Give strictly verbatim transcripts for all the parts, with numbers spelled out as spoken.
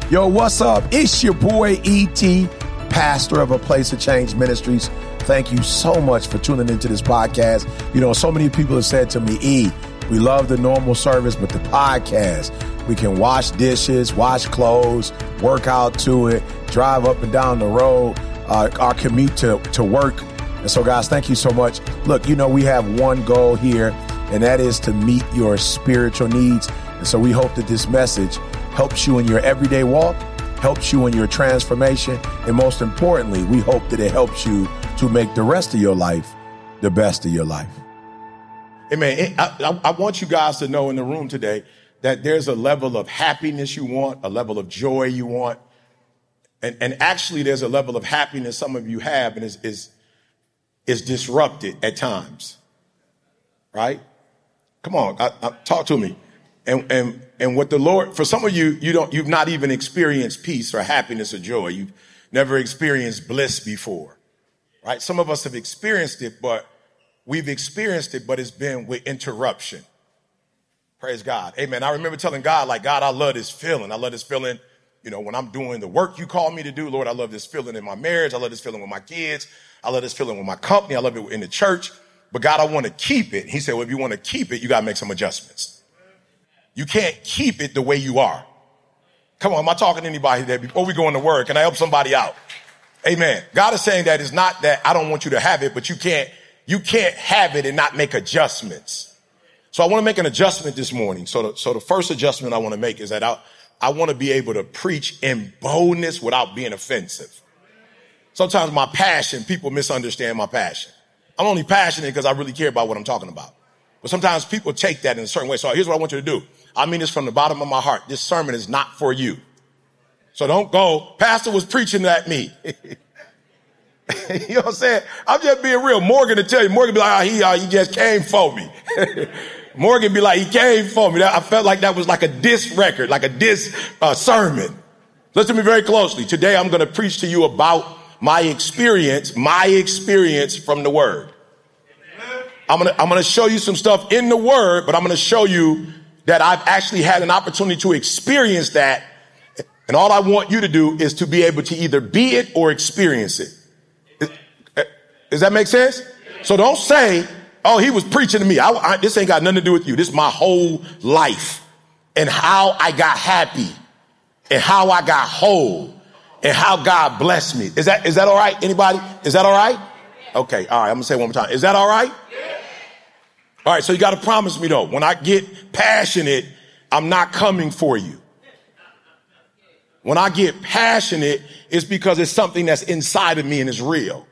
Yo, what's up? It's your boy E T, pastor of A Place of Change Ministries. Thank you so much for tuning into this podcast. You know, so many people have said to me, E, we love the normal service, but the podcast, we can wash dishes, wash clothes, work out to it, drive up and down the road, uh, our commute to, to work. And so, guys, thank you so much. Look, you know, we have one goal here, and that is to meet your spiritual needs. And so we hope that this message helps you in your everyday walk, helps you in your transformation, and most importantly, we hope that it helps you to make the rest of your life the best of your life. Amen. I, I, I want you guys to know in the room today that there's a level of happiness you want, a level of joy you want, and, and actually there's a level of happiness some of you have and is, is, is disrupted at times, right? Come on, I, I, talk to me. And, and, and what the Lord, for some of you, you don't, you've not even experienced peace or happiness or joy. You've never experienced bliss before, right? Some of us have experienced it, but we've experienced it, but it's been with interruption. Praise God. Amen. I remember telling God, like, God, I love this feeling. I love this feeling, you know, when I'm doing the work you call me to do, Lord, I love this feeling in my marriage. I love this feeling with my kids. I love this feeling with my company. I love it in the church. But God, I want to keep it. He said, well, if you want to keep it, you got to make some adjustments. You can't keep it the way you are. Come on, am I talking to anybody there? Before we go into work, can I help somebody out? Amen. God is saying that it's not that I don't want you to have it, but you can't, you can't have it and not make adjustments. So I want to make an adjustment this morning. So the, so the first adjustment I want to make is that I, I want to be able to preach in boldness without being offensive. Sometimes my passion, people misunderstand my passion. I'm only passionate because I really care about what I'm talking about. But sometimes people take that in a certain way. So here's what I want you to do. I mean this from the bottom of my heart. This sermon is not for you. So don't go, Pastor was preaching at me. You know what I'm saying? I'm just being real. Morgan to tell you, Morgan be like, oh, he, uh, he just came for me. Morgan be like, he came for me. I felt like that was like a diss record, like a diss uh, sermon. Listen to me very closely. Today I'm going to preach to you about my experience, my experience from the Word. I'm going to, I'm going to show you some stuff in the Word, but I'm going to show you that I've actually had an opportunity to experience that. And all I want you to do is to be able to either be it or experience it. Does that make sense? So don't say, oh, he was preaching to me. I, I, this ain't got nothing to do with you. This is my whole life and how I got happy and how I got whole and how God blessed me. Is that, is that all right? Anybody? Is that all right? Okay. All right. I'm gonna say it one more time. Is that all right? All right. So you got to promise me though, when I get passionate, I'm not coming for you. When I get passionate, it's because it's something that's inside of me and it's real.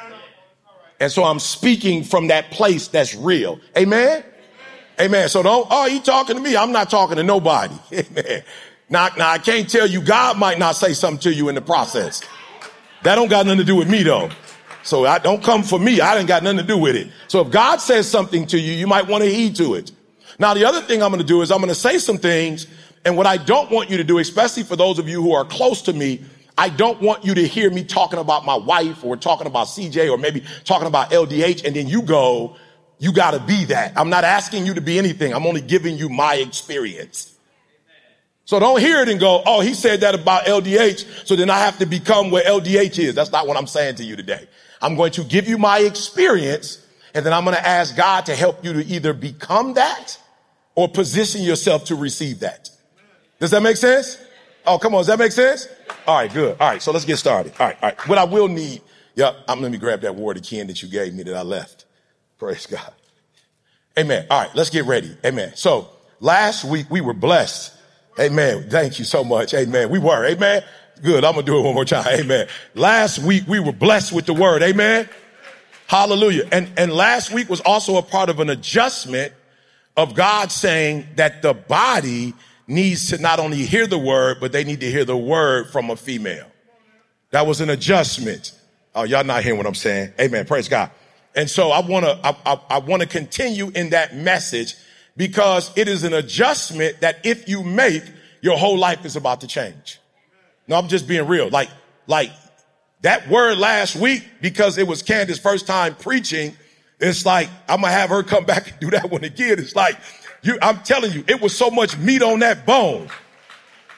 And so I'm speaking from that place that's real. Amen. Amen. So don't, oh, he talking to me. I'm not talking to nobody. Amen. Now, now I can't tell you, God might not say something to you in the process. That don't got nothing to do with me though. So I don't come for me. I didn't got nothing to do with it. So if God says something to you, you might want to heed to it. Now, the other thing I'm going to do is I'm going to say some things. And what I don't want you to do, especially for those of you who are close to me, I don't want you to hear me talking about my wife or talking about C J or maybe talking about L D H. And then you go, you got to be that. I'm not asking you to be anything. I'm only giving you my experience. So don't hear it and go, oh, he said that about L D H. So then I have to become what L D H is. That's not what I'm saying to you today. I'm going to give you my experience. And then I'm going to ask God to help you to either become that or position yourself to receive that. Does that make sense? Oh, come on. Does that make sense? All right, good. All right. So let's get started. All right. All right. What I will need. Yep. I'm let me grab that water can that you gave me that I left. Praise God. Amen. All right. Let's get ready. Amen. So last week we were blessed. Amen. Thank you so much. Amen. We were. Amen. Good. I'm going to do it one more time. Amen. Last week we were blessed with the word. Amen. Hallelujah. And, and last week was also a part of an adjustment of God saying that the body needs to not only hear the word, but they need to hear the word from a female. That was an adjustment. Oh, y'all not hearing what I'm saying? Amen. Praise God. And so I want to, I, I, I want to continue in that message because it is an adjustment that if you make, your whole life is about to change. No, I'm just being real. Like, like that word last week, because it was Candace's first time preaching. It's like, I'm going to have her come back and do that one again. It's like, you, I'm telling you, it was so much meat on that bone.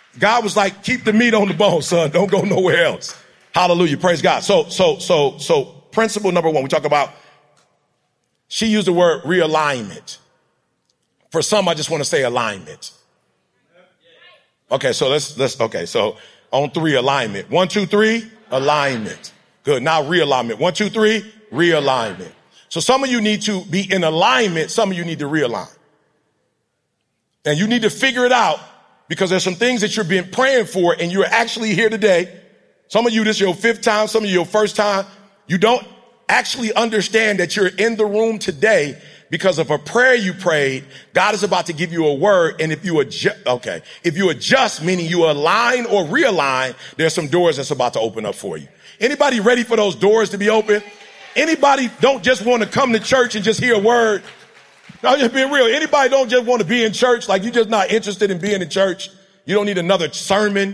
God was like, keep the meat on the bone, son. Don't go nowhere else. Hallelujah. Praise God. So, so, so, so principle number one, we talk about, she used the word realignment. For some, I just want to say alignment. Okay. So let's, let's, okay. So on three, alignment. One, two, three, alignment. Good. Now realignment. One, two, three, realignment. So some of you need to be in alignment. Some of you need to realign. And you need to figure it out because there's some things that you've been praying for and you're actually here today. Some of you, this is your fifth time. Some of you, your first time. You don't actually understand that you're in the room today because of a prayer you prayed. God is about to give you a word. And if you adjust, okay, if you adjust, meaning you align or realign, there's some doors that's about to open up for you. Anybody ready for those doors to be open? Anybody don't just want to come to church and just hear a word? No, just being real. Anybody don't just want to be in church, like you're just not interested in being in church. You don't need another sermon.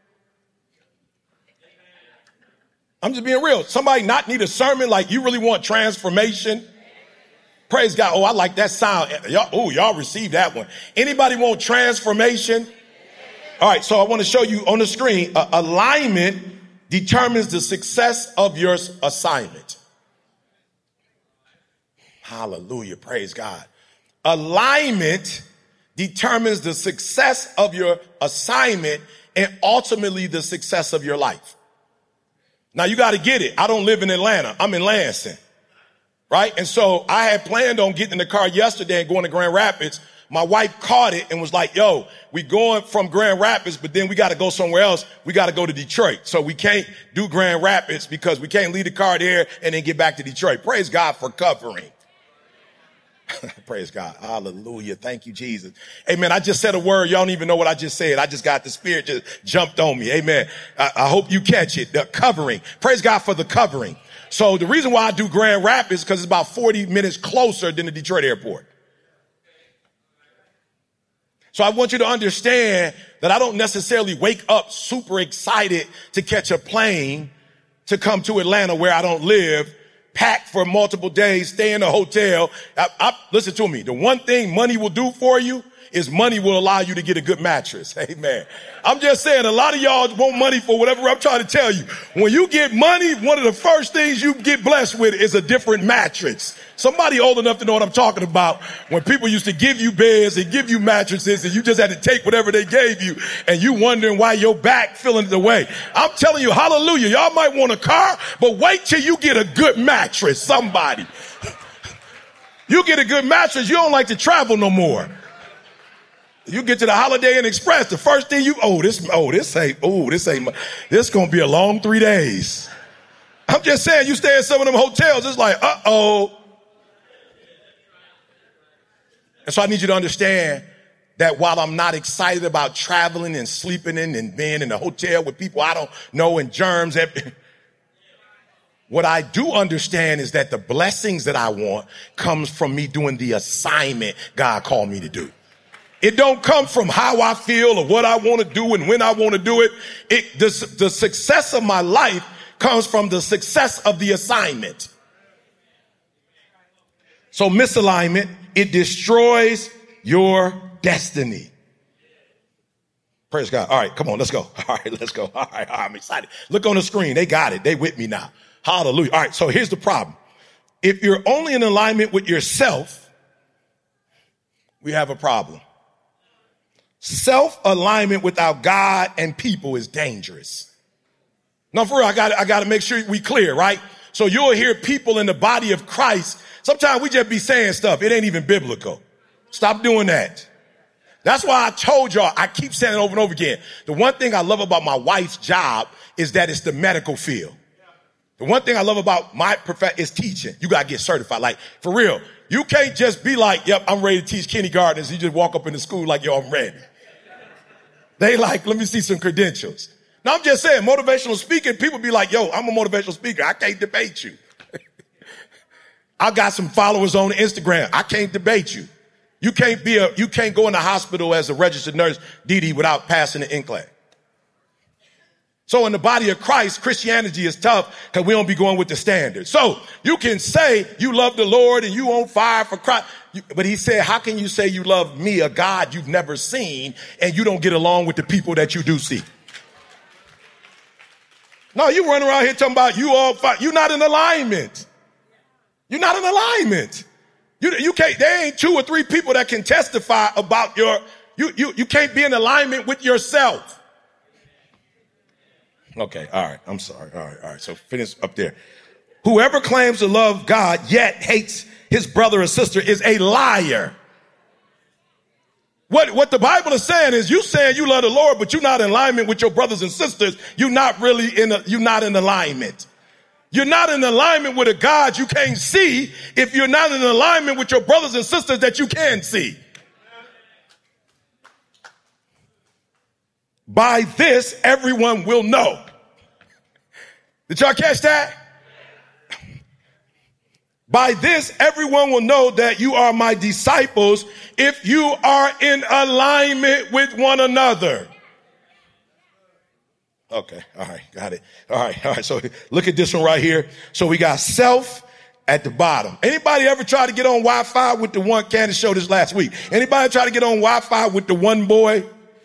I'm just being real. Somebody not need a sermon, like you really want transformation. Praise God. Oh, I like that sound. Y'all, oh, y'all received that one. Anybody want transformation? All right. So I want to show you on the screen, uh, alignment determines the success of your assignment. Hallelujah. Praise God. Alignment determines the success of your assignment and ultimately the success of your life. Now you got to get it. I don't live in Atlanta. I'm in Lansing. Right. And so I had planned on getting in the car yesterday and going to Grand Rapids. My wife caught it and was like, yo, we going from Grand Rapids, but then we got to go somewhere else. We got to go to Detroit. So we can't do Grand Rapids because we can't leave the car there and then get back to Detroit. Praise God for covering. Praise God. Hallelujah. Thank you, Jesus. Amen. I just said a word. Y'all don't even know what I just said. I just got the spirit just jumped on me. Amen. I, I hope you catch it. The covering. Praise God for the covering. So the reason why I do Grand Rapids is because it's about forty minutes closer than the Detroit airport. So I want you to understand that I don't necessarily wake up super excited to catch a plane to come to Atlanta where I don't live, pack for multiple days, stay in a hotel. I, I, listen to me. The one thing money will do for you is money will allow you to get a good mattress. Amen. I'm just saying a lot of y'all want money for whatever I'm trying to tell you. When you get money, one of the first things you get blessed with is a different mattress. Somebody old enough to know what I'm talking about. When people used to give you beds and give you mattresses and you just had to take whatever they gave you and you wondering why your back feeling the way. I'm telling you, hallelujah. Y'all might want a car, but wait till you get a good mattress. Somebody. You get a good mattress. You don't like to travel no more. You get to the Holiday Inn Express, the first thing you, oh, this, oh, this ain't, oh, this ain't, this gonna be a long three days. I'm just saying, you stay in some of them hotels, it's like, uh-oh. And so I need you to understand that while I'm not excited about traveling and sleeping in and being in a hotel with people I don't know and germs, what I do understand is that the blessings that I want comes from me doing the assignment God called me to do. It don't come from how I feel or what I want to do and when I want to do it. It, the, the success of my life comes from the success of the assignment. So misalignment, it destroys your destiny. Praise God. All right, come on, let's go. All right, let's go. All right, I'm excited. Look on the screen. They got it. They with me now. Hallelujah. All right, so here's the problem. If you're only in alignment with yourself, we have a problem. Self-alignment without God and people is dangerous. Now, for real, I got I got to make sure we clear, right? So you'll hear people in the body of Christ. Sometimes we just be saying stuff. It ain't even biblical. Stop doing that. That's why I told y'all, I keep saying it over and over again. The one thing I love about my wife's job is that it's the medical field. The one thing I love about my profession is teaching. You got to get certified. Like, for real, you can't just be like, yep, I'm ready to teach kindergartners. You just walk up in the school like, yo, I'm ready. They like, let me see some credentials. Now, I'm just saying, motivational speaking, people be like, yo, I'm a motivational speaker. I can't debate you. I got some followers on Instagram. I can't debate you. You can't be a, you can't go in the hospital as a registered nurse, Dee Dee, without passing the NCLEX. So in the body of Christ, Christianity is tough because we don't be going with the standards. So you can say you love the Lord and you on fire for Christ. But he said, how can you say you love me, a God you've never seen, and you don't get along with the people that you do see? No, you run around here talking about you all fire. You're not in alignment. You're not in alignment. You, you can't, there ain't two or three people that can testify about your, you, you, you can't be in alignment with yourself. Okay, all right, I'm sorry. All right, all right, so finish up there. Whoever claims to love God yet hates his brother or sister is a liar. What, what the Bible is saying is you saying you love the Lord, but you're not in alignment with your brothers and sisters. You're not really in, a, you're not in alignment. You're not in alignment with a God you can't see if you're not in alignment with your brothers and sisters that you can see. By this, everyone will know. Did y'all catch that? By this, everyone will know that you are my disciples if you are in alignment with one another. Okay. All right. Got it. All right. All right. So look at this one right here. So we got self at the bottom. Anybody ever try to get on Wi-Fi with the one? Candace showed this last week. Anybody try to get on Wi-Fi with the one boy?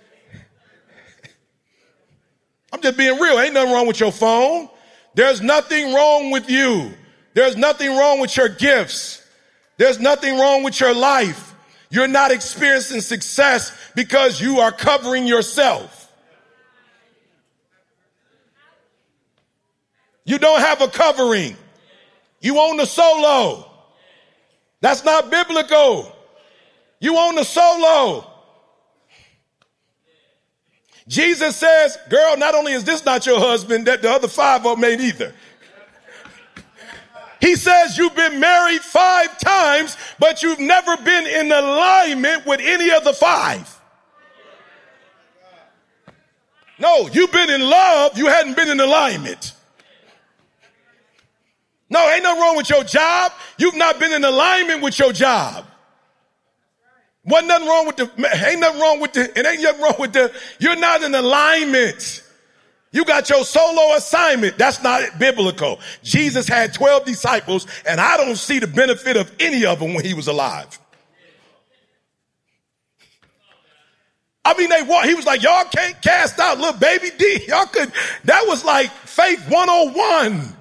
I'm just being real. Ain't nothing wrong with your phone. There's nothing wrong with you. There's nothing wrong with your gifts. There's nothing wrong with your life. You're not experiencing success because you are covering yourself. You don't have a covering. You own the solo. That's not biblical. You own the solo. Jesus says, girl, not only is this not your husband, that the other five of them ain't either. He says you've been married five times, but you've never been in alignment with any of the five. No, you've been in love. You hadn't been in alignment. No, ain't nothing wrong with your job. You've not been in alignment with your job. Wasn't nothing wrong with the, ain't nothing wrong with the, it ain't nothing wrong with the, you're not in alignment. You got your solo assignment. That's not biblical. Jesus had twelve disciples, and I don't see the benefit of any of them when he was alive. I mean, they walk, he was like, y'all can't cast out little baby D. Y'all could, that was like faith one oh one.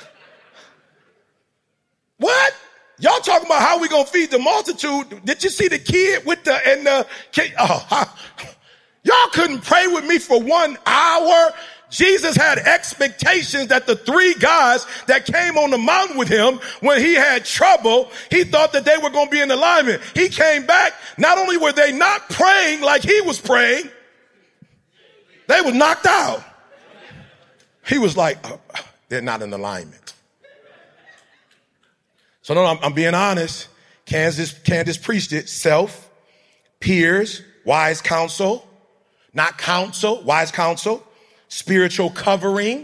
What? Y'all talking about how we gonna feed the multitude. Did you see the kid with the, and the kid? Oh, y'all couldn't pray with me for one hour. Jesus had expectations that the three guys that came on the mountain with him when he had trouble, he thought that they were going to be in alignment. He came back. Not only were they not praying like he was praying, they were knocked out. He was like, oh, they're not in alignment. So no, I'm, I'm being honest. Candace, Candace preached it. Self, peers, wise counsel, not counsel, wise counsel. Spiritual covering.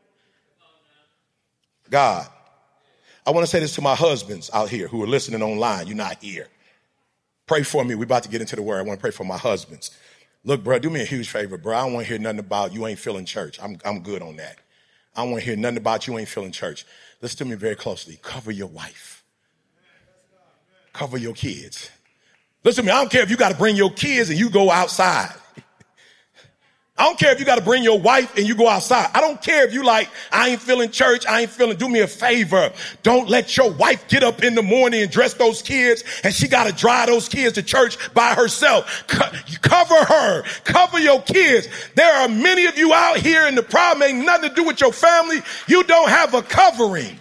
God. I want to say this to my husbands out here who are listening online. You're not here. Pray for me. We're about to get into the word. I want to pray for my husbands. Look, bro, do me a huge favor, bro. I don't want to hear nothing about you ain't feeling church. I'm, I'm good on that. I don't want to hear nothing about you ain't feeling church. Listen to me very closely. Cover your wife. Cover your kids. Listen to me. I don't care if you got to bring your kids and you go outside. I don't care if you got to bring your wife and you go outside. I don't care if you like, I ain't feeling church. I ain't feeling, do me a favor. Don't let your wife get up in the morning and dress those kids and she got to drive those kids to church by herself. Co- cover her. Cover your kids. There are many of you out here and the problem ain't nothing to do with your family. You don't have a covering.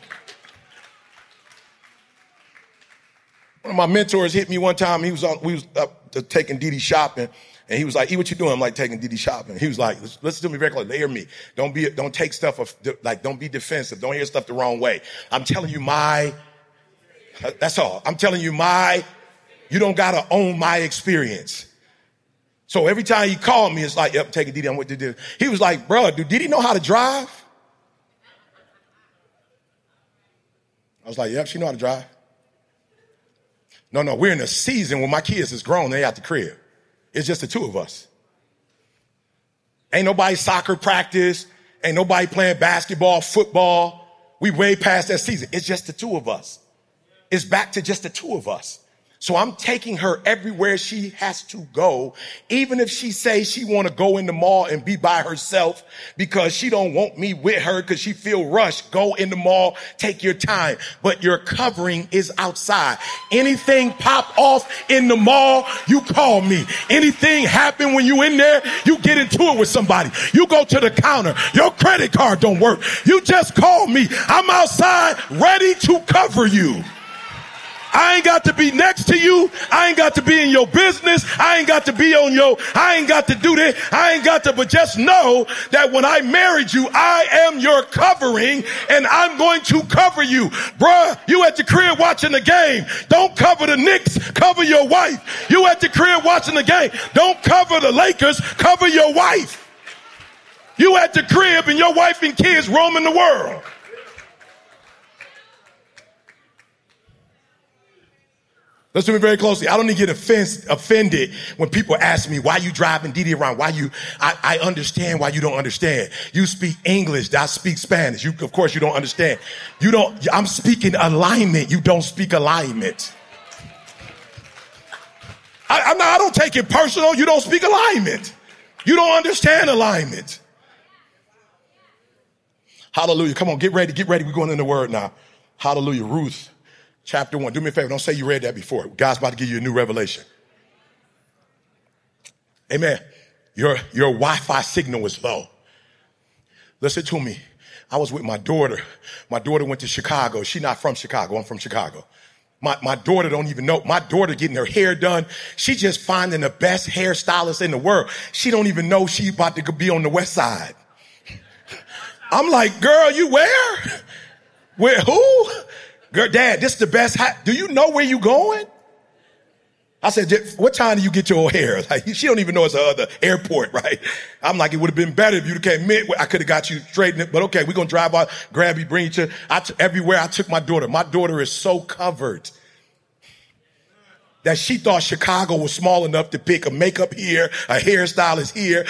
One of my mentors hit me one time. He was on, we was up to taking Dee Dee shopping. And he was like, E, what you doing? I'm like, taking Dee Dee shopping. He was like, listen to me very closely. Hear me. Don't be, don't take stuff, of, like, don't be defensive. Don't hear stuff the wrong way. I'm telling you my, that's all. I'm telling you my, you don't got to own my experience. So every time he called me, it's like, yep, taking Dee Dee. I'm with Dee Dee. He was like, bro, do Dee Dee know how to drive? I was like, yep, she know how to drive. No, no, we're in a season when my kids is grown. They out the crib. It's just the two of us. Ain't nobody soccer practice. Ain't nobody playing basketball, football. We way past that season. It's just the two of us. It's back to just the two of us. So I'm taking her everywhere she has to go, even if she says she want to go in the mall and be by herself because she don't want me with her because she feel rushed. Go in the mall, take your time, but your covering is outside. Anything pop off in the mall, you call me. Anything happen when you in there, you get into it with somebody. You go to the counter, your credit card don't work. You just call me. I'm outside ready to cover you. I ain't got to be next to you. I ain't got to be in your business. I ain't got to be on your, I ain't got to do this. I ain't got to, but just know that when I married you, I am your covering and I'm going to cover you. Bruh, you at the crib watching the game. Don't cover the Knicks, cover your wife. You at the crib watching the game. Don't cover the Lakers, cover your wife. You at the crib and your wife and kids roaming the world. Listen to me very closely. I don't need to get offense, offended when people ask me, why you driving Didi around? Why you, I, I understand why you don't understand. You speak English. I speak Spanish. You, of course, you don't understand. You don't, I'm speaking alignment. You don't speak alignment. I, I'm not, I don't take it personal. You don't speak alignment. You don't understand alignment. Hallelujah. Come on, get ready. Get ready. We're going in the word now. Hallelujah. Ruth. Chapter one. Do me a favor. Don't say you read that before. God's about to give you a new revelation. Amen. Your, your Wi-Fi signal is low. Listen to me. I was with my daughter. My daughter went to Chicago. She's not from Chicago. I'm from Chicago. My, my daughter don't even know. My daughter getting her hair done. She just finding the best hairstylist in the world. She don't even know she about to be on the west side. I'm like, girl, you where? Where, who? Girl, Dad, this is the best. Ha- do you know where you going? I said, what time do you get your hair? Like, she don't even know it's another airport, right? I'm like, it would have been better if you came mid. I could have got you straightened, but okay, we're going to drive out, grab you, bring you to, I t- everywhere I took my daughter. My daughter is so covered that she thought Chicago was small enough to pick a makeup here, a hairstylist here.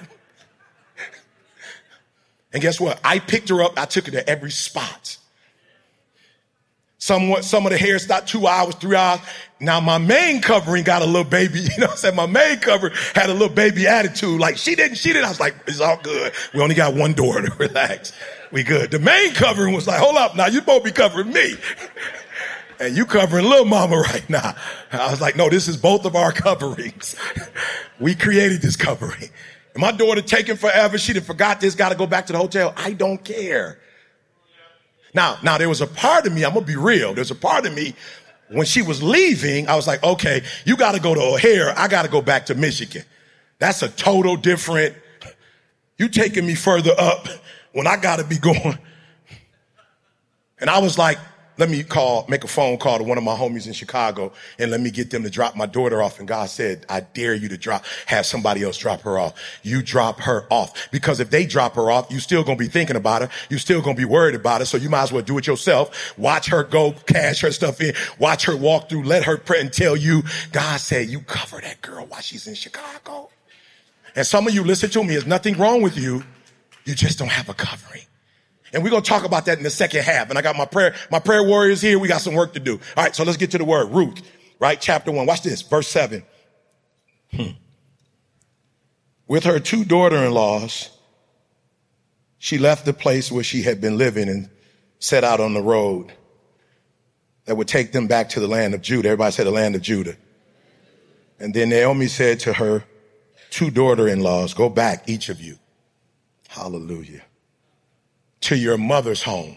And guess what? I picked her up. I took her to every spot. Somewhat, some of the hair stopped two hours, three hours. Now my main covering got a little baby, you know what I'm saying? My main cover had a little baby attitude. Like she didn't, she didn't. I was like, it's all good. We only got one daughter. Relax. We good. The main covering was like, hold up. Now you supposed to be covering me. And you covering little mama right now. I was like, no, this is both of our coverings. We created this covering. And my daughter taking forever. She done forgot this, got to go back to the hotel. I don't care. Now, now there was a part of me, I'm going to be real. There's a part of me when she was leaving, I was like, okay, you got to go to O'Hare. I got to go back to Michigan. That's a total different, you taking me further up when I got to be going. And I was like, let me call, make a phone call to one of my homies in Chicago and let me get them to drop my daughter off. And God said, I dare you to drop, have somebody else drop her off. You drop her off. Because if they drop her off, you still going to be thinking about her. You still going to be worried about her. So you might as well do it yourself. Watch her go, cash her stuff in, watch her walk through, let her pray and tell you, God said, you cover that girl while she's in Chicago. And some of you, listen to me, there's nothing wrong with you. You just don't have a covering. And we're going to talk about that in the second half. And I got my prayer, my prayer warriors here. We got some work to do. All right. So let's get to the word. Ruth, right? Chapter one. Watch this. Verse seven. Hmm. With her two daughter-in-laws, she left the place where she had been living and set out on the road that would take them back to the land of Judah. Everybody said the land of Judah. And then Naomi said to her two daughter-in-laws, go back, each of you. Hallelujah. To your mother's home.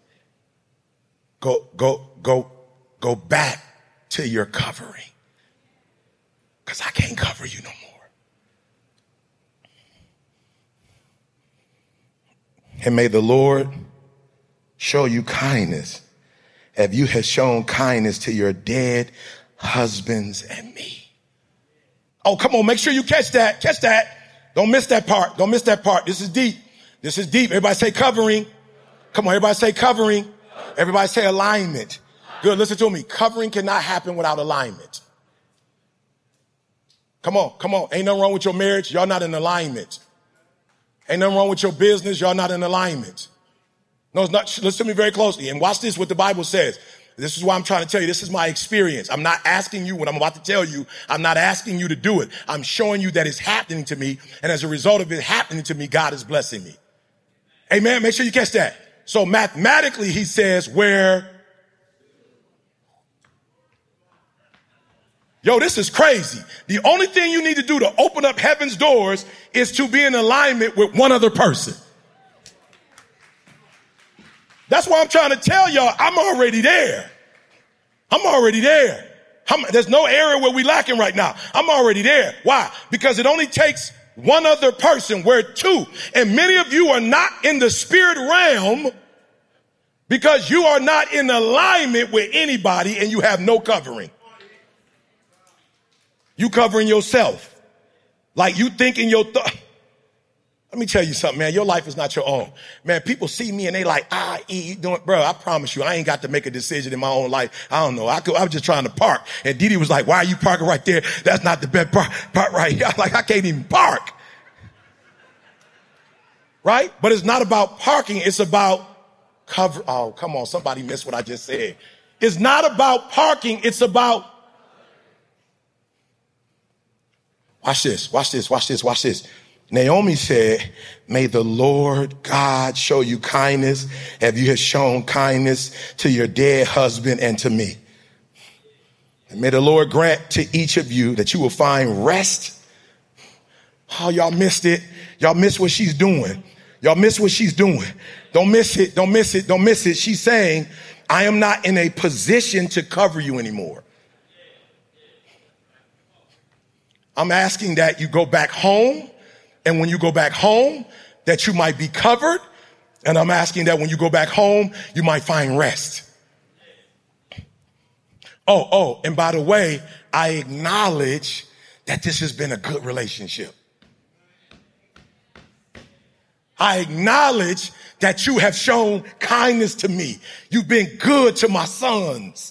Go, go, go, go back to your covering. Because I can't cover you no more. And may the Lord show you kindness as you have shown kindness to your dead husbands and me. Oh, come on. Make sure you catch that. Catch that. Don't miss that part. Don't miss that part. This is deep. This is deep. Everybody say covering. Come on, everybody say covering. Everybody say alignment. Good, listen to me. Covering cannot happen without alignment. Come on, come on. Ain't nothing wrong with your marriage. Y'all not in alignment. Ain't nothing wrong with your business. Y'all not in alignment. No, it's not. Listen to me very closely and watch this, what the Bible says. This is why I'm trying to tell you. This is my experience. I'm not asking you what I'm about to tell you. I'm not asking you to do it. I'm showing you that it's happening to me. And as a result of it happening to me, God is blessing me. Amen. Make sure you catch that. So mathematically, he says, where? Yo, this is crazy. The only thing you need to do to open up heaven's doors is to be in alignment with one other person. That's why I'm trying to tell y'all, I'm already there. I'm already there. I'm, there's no area where we lacking right now. I'm already there. Why? Because it only takes one other person, where two. And many of you are not in the spirit realm because you are not in alignment with anybody and you have no covering. You covering yourself. Like you thinking your th- Let me tell you something, man. Your life is not your own. Man, people see me and they like, ah, E, you doing, bro, I promise you, I ain't got to make a decision in my own life. I don't know. I, could, I was just trying to park. And Didi was like, why are you parking right there? That's not the best part, part right here. I'm like, I can't even park. Right? But it's not about parking. It's about cover. Oh, come on. Somebody missed what I just said. It's not about parking. It's about. Watch this. Watch this. Watch this. Watch this. Naomi said, may the Lord God show you kindness as you have shown kindness to your dead husband and to me. And may the Lord grant to each of you that you will find rest. Oh, y'all missed it. Y'all missed what she's doing. Y'all miss what she's doing. Don't miss it. Don't miss it. Don't miss it. She's saying, I am not in a position to cover you anymore. I'm asking that you go back home. And when you go back home, that you might be covered. And I'm asking that when you go back home, you might find rest. Oh, oh, and by the way, I acknowledge that this has been a good relationship. I acknowledge that you have shown kindness to me. You've been good to my sons.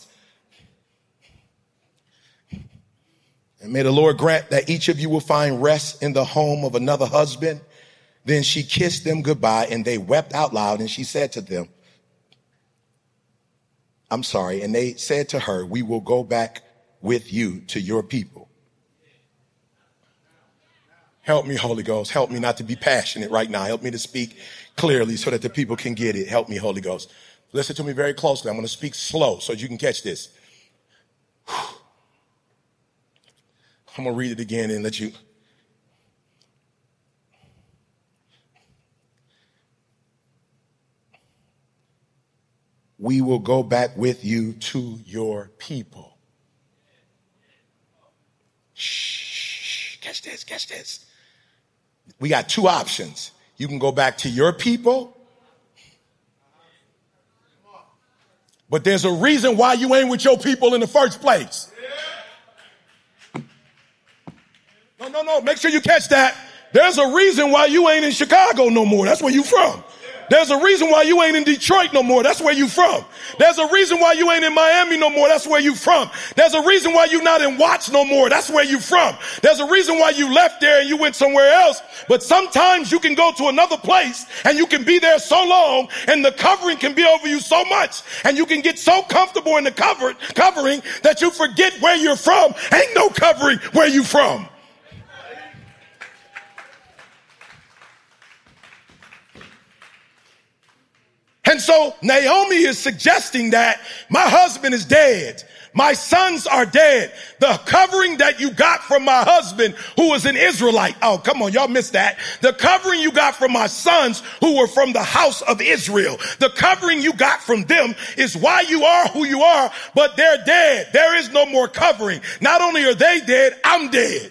And may the Lord grant that each of you will find rest in the home of another husband. Then she kissed them goodbye and they wept out loud. And she said to them, I'm sorry. And they said to her, we will go back with you to your people. Help me, Holy Ghost. Help me not to be passionate right now. Help me to speak clearly so that the people can get it. Help me, Holy Ghost. Listen to me very closely. I'm going to speak slow so you can catch this. I'm going to read it again and let you. We will go back with you to your people. Shh, catch this, catch this. We got two options. You can go back to your people, but there's a reason why you ain't with your people in the first place. No, no, no. Make sure you catch that. There's a reason why you ain't in Chicago no more. That's where you from. There's a reason why you ain't in Detroit no more. That's where you from. There's a reason why you ain't in Miami no more. That's where you from. There's a reason why you're not in Watts no more. That's where you from. There's a reason why you left there and you went somewhere else. But sometimes you can go to another place and you can be there so long and the covering can be over you so much and you can get so comfortable in the cover, covering that you forget where you're from. Ain't no covering where you from. And so Naomi is suggesting that my husband is dead. My sons are dead. The covering that you got from my husband, who was an Israelite. Oh, come on. Y'all missed that. The covering you got from my sons who were from the house of Israel. The covering you got from them is why you are who you are, but they're dead. There is no more covering. Not only are they dead, I'm dead.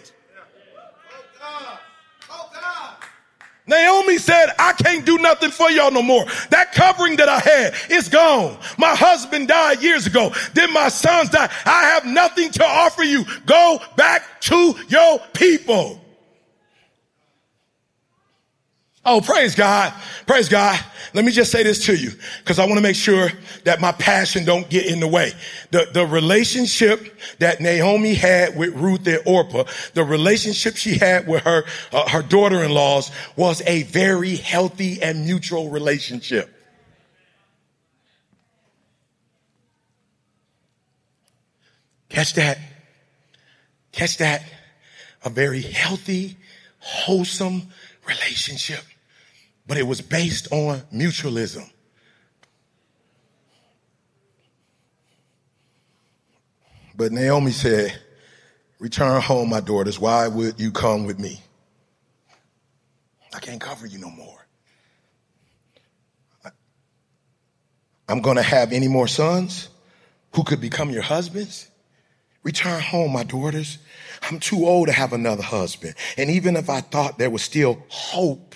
Naomi said, I can't do nothing for y'all no more. That covering that I had is gone. My husband died years ago. Then my sons died. I have nothing to offer you. Go back to your people. Oh, praise God. Praise God. Let me just say this to you, because I want to make sure that my passion don't get in the way. The, the relationship that Naomi had with Ruth and Orpah, the relationship she had with her, uh, her daughter-in-laws was a very healthy and mutual relationship. Catch that. Catch that. A very healthy, wholesome relationship. But it was based on mutualism. But Naomi said, return home, my daughters. Why would you come with me? I can't cover you no more. I'm going to have any more sons who could become your husbands? Return home, my daughters. I'm too old to have another husband. And even if I thought there was still hope,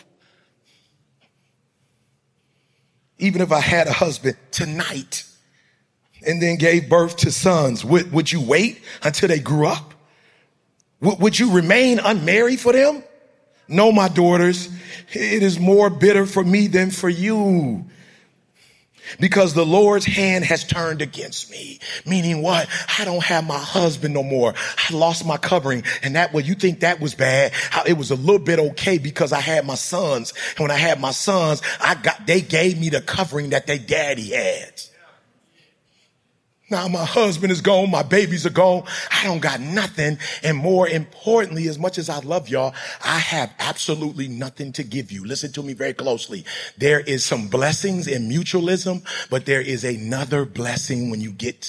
even if I had a husband tonight and then gave birth to sons, would, would you wait until they grew up? Would, would you remain unmarried for them? No, my daughters, it is more bitter for me than for you, because the Lord's hand has turned against me. Meaning what? I don't have my husband no more. I lost my covering. And that, well, you think that was bad? How it was a little bit okay because I had my sons. And when I had my sons, I got, they gave me the covering that their daddy had. Now my husband is gone. My babies are gone. I don't got nothing. And more importantly, as much as I love y'all, I have absolutely nothing to give you. Listen to me very closely. There is some blessings in mutualism, but there is another blessing when you get.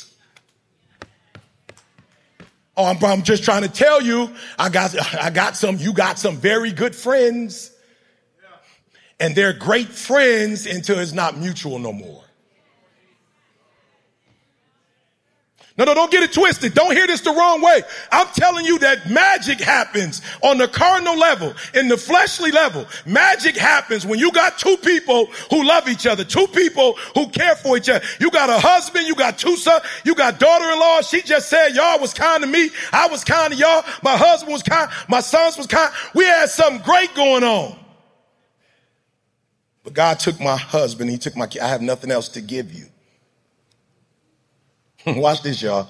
Oh, I'm, I'm just trying to tell you, I got, I got some, you got some very good friends, and they're great friends until it's not mutual no more. No, no, don't get it twisted. Don't hear this the wrong way. I'm telling you that magic happens on the carnal level, in the fleshly level. Magic happens when you got two people who love each other, two people who care for each other. You got a husband, you got two sons, you got daughter-in-law. She just said y'all was kind to me. I was kind to y'all. My husband was kind. My sons was kind. We had something great going on. But God took my husband. He took my kid. I have nothing else to give you. Watch this, y'all.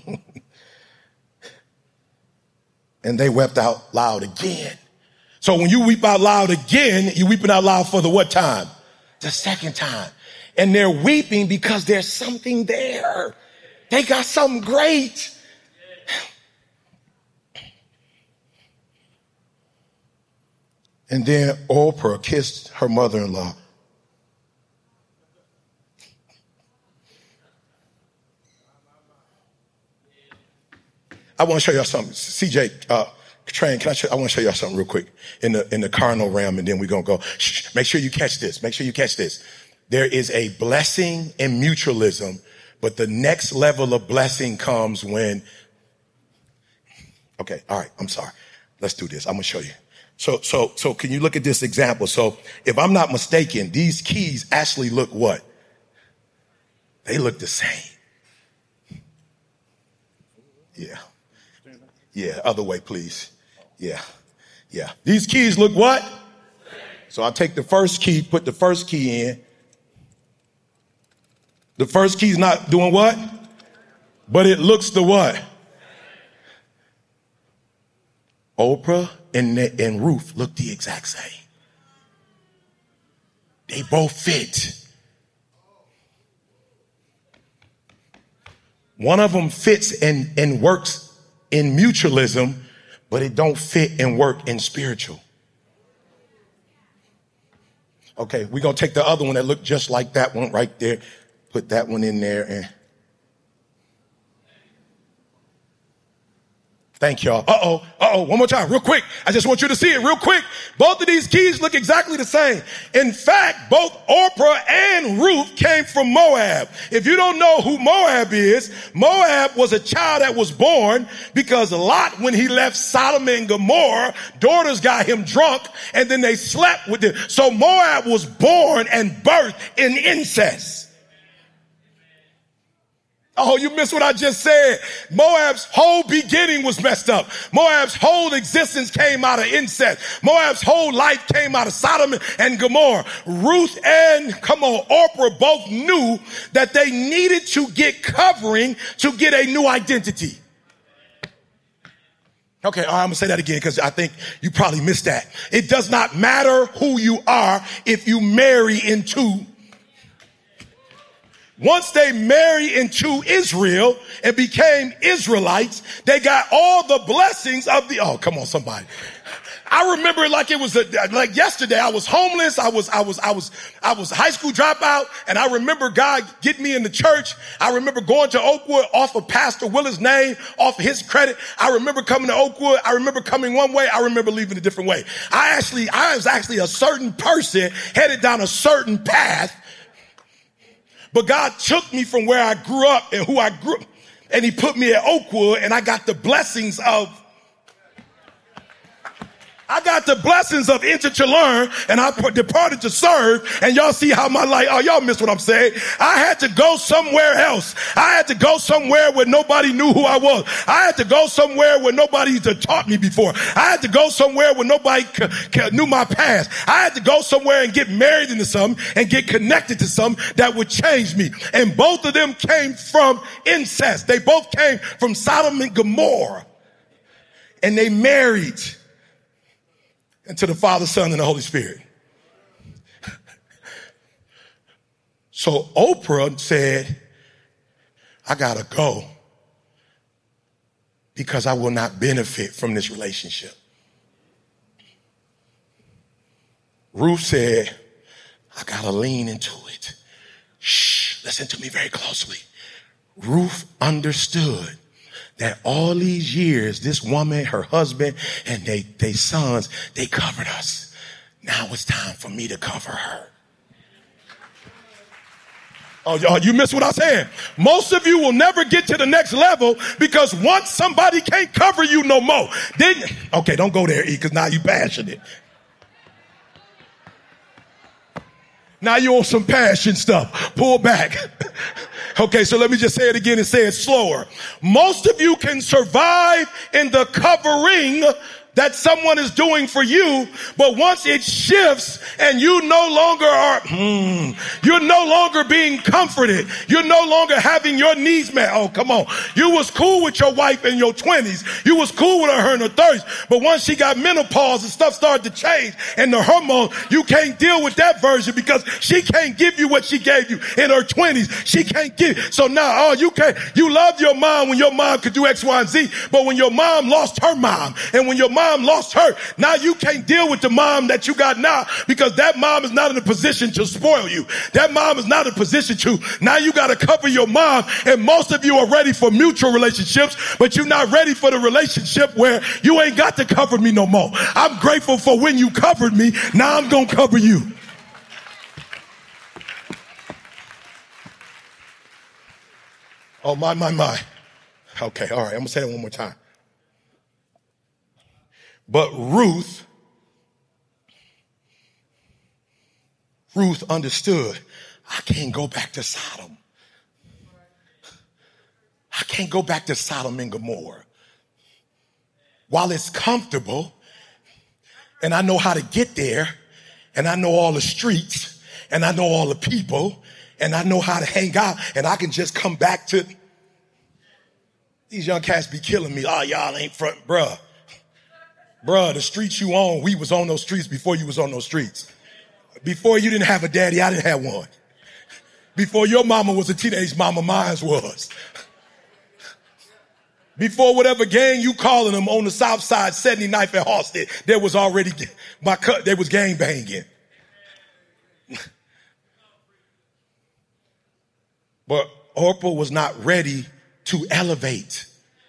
And they wept out loud again. So when you weep out loud again, you weeping out loud for the what time? The second time. And they're weeping because there's something there. They got something great. And then Orpah kissed her mother-in-law. I want to show y'all something. C J, uh, Train, can I show, I want to show y'all something real quick in the, in the carnal realm, and then we're going to go. Shh, make sure you catch this. Make sure you catch this. There is a blessing in mutualism, but the next level of blessing comes when, okay, all right, I'm sorry. Let's do this. I'm going to show you. So, so, so can you look at this example? So if I'm not mistaken, these keys actually look what? They look the same. Yeah. Yeah, other way, please. Yeah, yeah. These keys look what? So I'll take the first key, put the first key in. The first key's not doing what? But it looks the what? Oprah and, and Ruth look the exact same. They both fit. One of them fits and, and works in mutualism, but it don't fit and work in spiritual. Okay, we're going to take the other one that looked just like that one right there. Put that one in there. And thank y'all. Uh-oh, uh-oh, one more time, real quick. I just want you to see it real quick. Both of these keys look exactly the same. In fact, both Orpah and Ruth came from Moab. If you don't know who Moab is, Moab was a child that was born because Lot, when he left Sodom and Gomorrah, daughters got him drunk and then they slept with them. So Moab was born and birthed in incest. Oh, you missed what I just said. Moab's whole beginning was messed up. Moab's whole existence came out of incest. Moab's whole life came out of Sodom and Gomorrah. Ruth and, come on, Orpah both knew that they needed to get covering to get a new identity. Okay, all right, I'm gonna say that again because I think you probably missed that. It does not matter who you are if you marry into. Once they married into Israel and became Israelites, they got all the blessings of the, oh, come on, somebody. I remember it like it was a, like yesterday. I was homeless. I was, I was, I was, I was a high school dropout. And I remember God getting me in the church. I remember going to Oakwood off of Pastor Willis' name, off of his credit. I remember coming to Oakwood. I remember coming one way. I remember leaving a different way. I actually, I was actually a certain person headed down a certain path. But God took me from where I grew up and who I grew, and he put me at Oakwood, and I got the blessings of, I got the blessings of enter to learn, and I departed to serve. And y'all see how my life, oh, y'all missed what I'm saying. I had to go somewhere else. I had to go somewhere where nobody knew who I was. I had to go somewhere where nobody had taught me before. I had to go somewhere where nobody c- c- knew my past. I had to go somewhere and get married into something and get connected to something that would change me. And both of them came from incest. They both came from Sodom and Gomorrah. And they married. And to the Father, Son, and the Holy Spirit. So Oprah said, I gotta go because I will not benefit from this relationship. Ruth said, I gotta lean into it. Shh, listen to me very closely. Ruth understood that all these years, this woman, her husband, and they, they sons, they covered us. Now it's time for me to cover her. Oh, y'all, you missed what I said. Most of you will never get to the next level because once somebody can't cover you no more, then, okay, don't go there, E, because now you passionate. Now you on some passion stuff. Pull back. Okay, so let me just say it again and say it slower. Most of you can survive in the covering that someone is doing for you, but once it shifts and you no longer are, hmm, you're no longer being comforted. You're no longer having your needs met. Oh, come on. You was cool with your wife in your twenties. You was cool with her in her thirties. But once she got menopause and stuff started to change and the hormone, you can't deal with that version because she can't give you what she gave you in her twenties. She can't give. So now, oh, you can't, you loved your mom when your mom could do X, Y, and Z. But when your mom lost her mom and when your mom Mom lost her, now you can't deal with the mom that you got now because that mom is not in a position to spoil you. That mom is not in a position to, now you got to cover your mom. And most of you are ready for mutual relationships, but you're not ready for the relationship where you ain't got to cover me no more. I'm grateful for when you covered me. Now I'm going to cover you. Oh, my, my, my. Okay, all right. I'm going to say that one more time. But Ruth, Ruth understood, I can't go back to Sodom. I can't go back to Sodom and Gomorrah. While it's comfortable, and I know how to get there, and I know all the streets, and I know all the people, and I know how to hang out, and I can just come back to, these young cats be killing me. Oh, y'all ain't front, bruh. Bruh, the streets you own, we was on those streets before you was on those streets. Before you didn't have a daddy, I didn't have one. Before your mama was a teenage mama, mine was. Before whatever gang you calling them on the south side, seventy-ninth and Halsted, there was already, my cut, there was gang banging. But Orpah was not ready to elevate.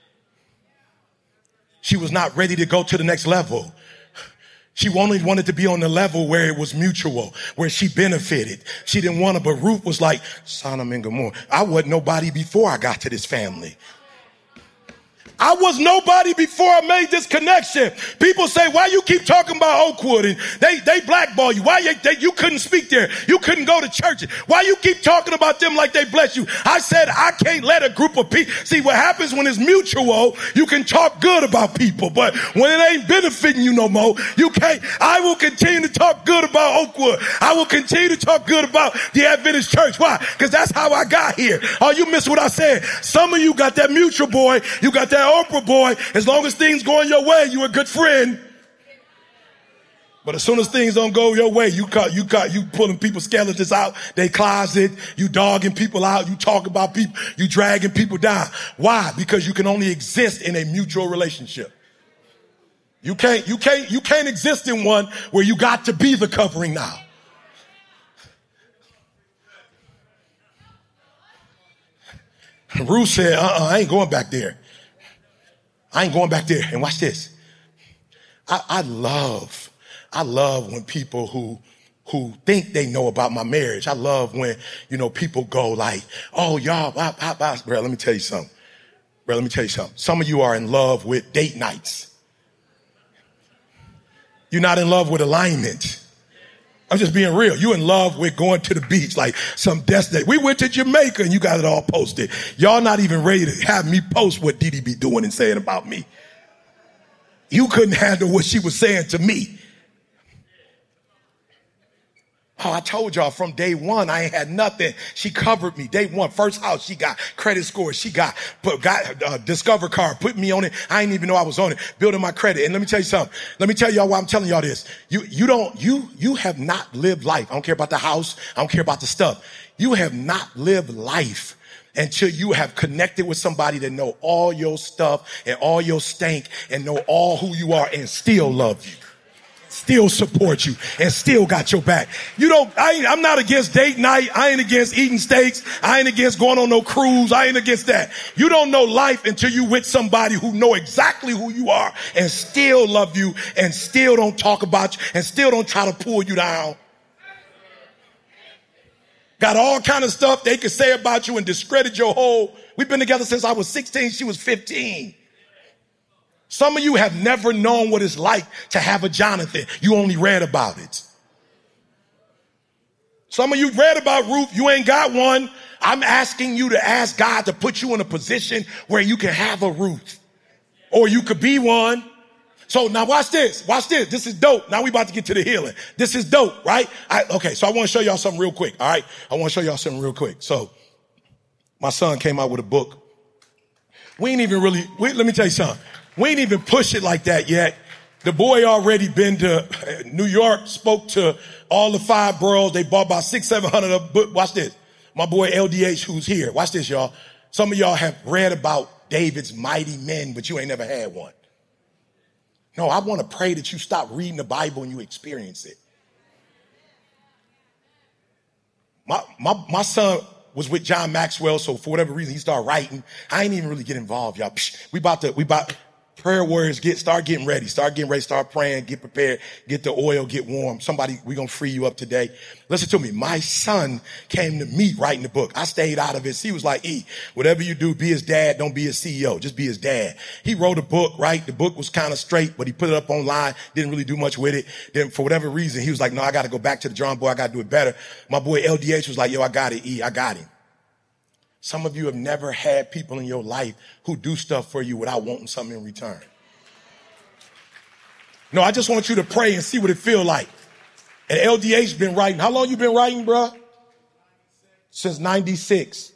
She was not ready to go to the next level. She only wanted to be on the level where it was mutual, where she benefited. She didn't want to, but Ruth was like, Sodom and Gomorrah. I wasn't nobody before I got to this family. I was nobody before I made this connection. People say, why you keep talking about Oakwood? And they, they blackball you. Why you, they, you couldn't speak there? You couldn't go to church. Why you keep talking about them like they bless you? I said, I can't let a group of people. See, what happens when it's mutual, you can talk good about people. But when it ain't benefiting you no more, you can't. I will continue to talk good about Oakwood. I will continue to talk good about the Adventist church. Why? Because that's how I got here. Oh, you missed what I said. Some of you got that mutual boy. You got that Oprah boy. As long as things going your way, you a good friend. But as soon as things don't go your way, you cut, you cut, you pulling people's skeletons out they closet. You dogging people out. You talk about people. You dragging people down. Why? Because you can only exist in a mutual relationship. You can't, you can't, you can't exist in one where you got to be the covering now. Ruth said, uh-uh, I ain't going back there. I ain't going back there. And watch this. I, I love, I love when people who, who think they know about my marriage. I love when, you know, people go like, oh, y'all, blah, blah, blah. Bro, let me tell you something. Bro, let me tell you something. Some of you are in love with date nights. You're not in love with alignment. I'm just being real. You in love with going to the beach, like some destination. We went to Jamaica and you got it all posted. Y'all not even ready to have me post what Didi be doing and saying about me. You couldn't handle what she was saying to me. Oh, I told y'all from day one, I ain't had nothing. She covered me. Day one, first house, she got credit score. She got, put, got uh, Discover card, put me on it. I didn't even know I was on it, building my credit. And let me tell you something. Let me tell y'all why I'm telling y'all this. You, you don't, you, you have not lived life. I don't care about the house. I don't care about the stuff. You have not lived life until you have connected with somebody that know all your stuff and all your stank and know all who you are and still love you. Still support you and still got your back. You don't, I ain't, I'm not against date night. I ain't against eating steaks. I ain't against going on no cruise. I ain't against that. You don't know life until you with somebody who know exactly who you are and still love you and still don't talk about you and still don't try to pull you down. Got all kind of stuff they could say about you and discredit your whole. We've been together since I was sixteen. She was fifteen. Some of you have never known what it's like to have a Jonathan. You only read about it. Some of you read about Ruth. You ain't got one. I'm asking you to ask God to put you in a position where you can have a Ruth or you could be one. So now watch this. Watch this. This is dope. Now we about to get to the healing. This is dope, right? I, okay. So I want to show y'all something real quick. All right. I want to show y'all something real quick. So my son came out with a book. We ain't even really, we, let me tell you something. We ain't even push it like that yet. The boy already been to New York, spoke to all the five boroughs. They bought about six, seven hundred of books. Watch this. My boy L D H, who's here. Watch this, y'all. Some of y'all have read about David's mighty men, but you ain't never had one. No, I want to pray that you stop reading the Bible and you experience it. My, my, my son was with John Maxwell, so for whatever reason, he started writing. I ain't even really get involved, y'all. Psh, we about to, we about, prayer warriors, get, start getting ready, start getting ready, start praying, get prepared, get the oil, get warm. Somebody, we gonna free you up today. Listen to me. My son came to me writing the book. I stayed out of it. He was like, E, whatever you do, be his dad, don't be his C E O, just be his dad. He wrote a book, right? The book was kind of straight, but he put it up online, didn't really do much with it. Then for whatever reason, he was like, no, I got to go back to the drawing board. I got to do it better. My boy L D H was like, yo, I got it, E, I got him. Some of you have never had people in your life who do stuff for you without wanting something in return. No, I just want you to pray and see what it feel like. And L D H been writing. How long you been writing, bro? Since ninety-six.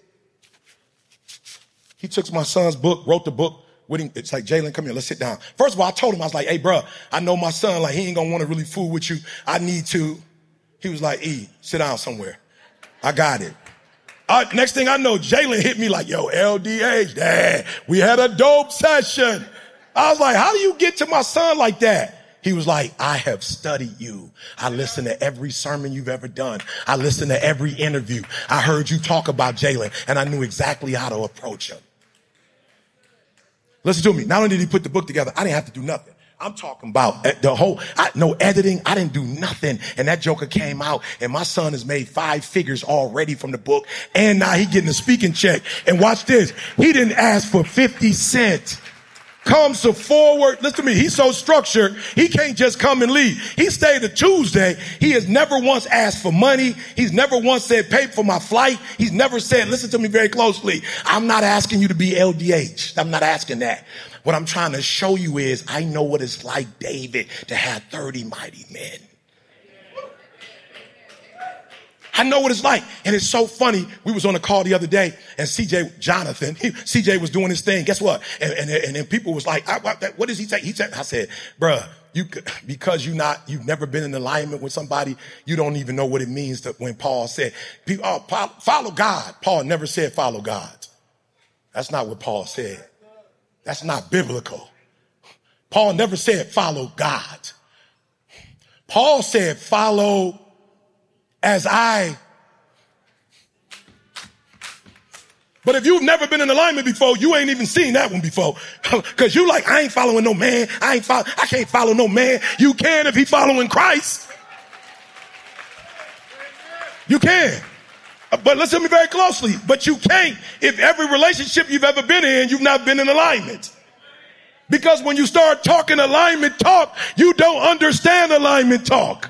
He took my son's book, wrote the book with him. It's like, Jalen, come here, let's sit down. First of all, I told him, I was like, hey, bro, I know my son, like, he ain't gonna want to really fool with you. I need to. He was like, E, sit down somewhere. I got it. Uh, next thing I know, Jalen hit me like, yo, L D H, dad, we had a dope session. I was like, how do you get to my son like that? He was like, I have studied you. I listened to every sermon you've ever done. I listened to every interview. I heard you talk about Jalen, and I knew exactly how to approach him. Listen to me. Not only did he put the book together, I didn't have to do nothing. I'm talking about the whole, I, no editing. I didn't do nothing. And that joker came out, and my son has made five figures already from the book. And now he getting a speaking check. And watch this. He didn't ask for fifty cents. comes to forward, listen to me, he's so structured, he can't just come and leave. He stayed a Tuesday. He has never once asked for money. He's never once said, pay for my flight. He's never said, listen to me very closely, I'm not asking you to be L D H. I'm not asking that. What I'm trying to show you is I know what it's like, David, to have thirty mighty men. I know what it's like. And it's so funny. We was on a call the other day and C J, Jonathan, he, C J was doing his thing. Guess what? And, and, and then people was like, I, what, what does he say? He said, I said, bruh, you, because you not, you've never been in alignment with somebody, you don't even know what it means to, when Paul said, people, oh, follow God. Paul never said follow God. That's not what Paul said. That's not biblical. Paul never said follow God. Paul said follow as I. But if you've never been in alignment before, you ain't even seen that one before. Cause you like, I ain't following no man. I ain't follow, I can't follow no man. You can if he following Christ. You can. But listen to me very closely. But you can't if every relationship you've ever been in, you've not been in alignment. Because when you start talking alignment talk, you don't understand alignment talk.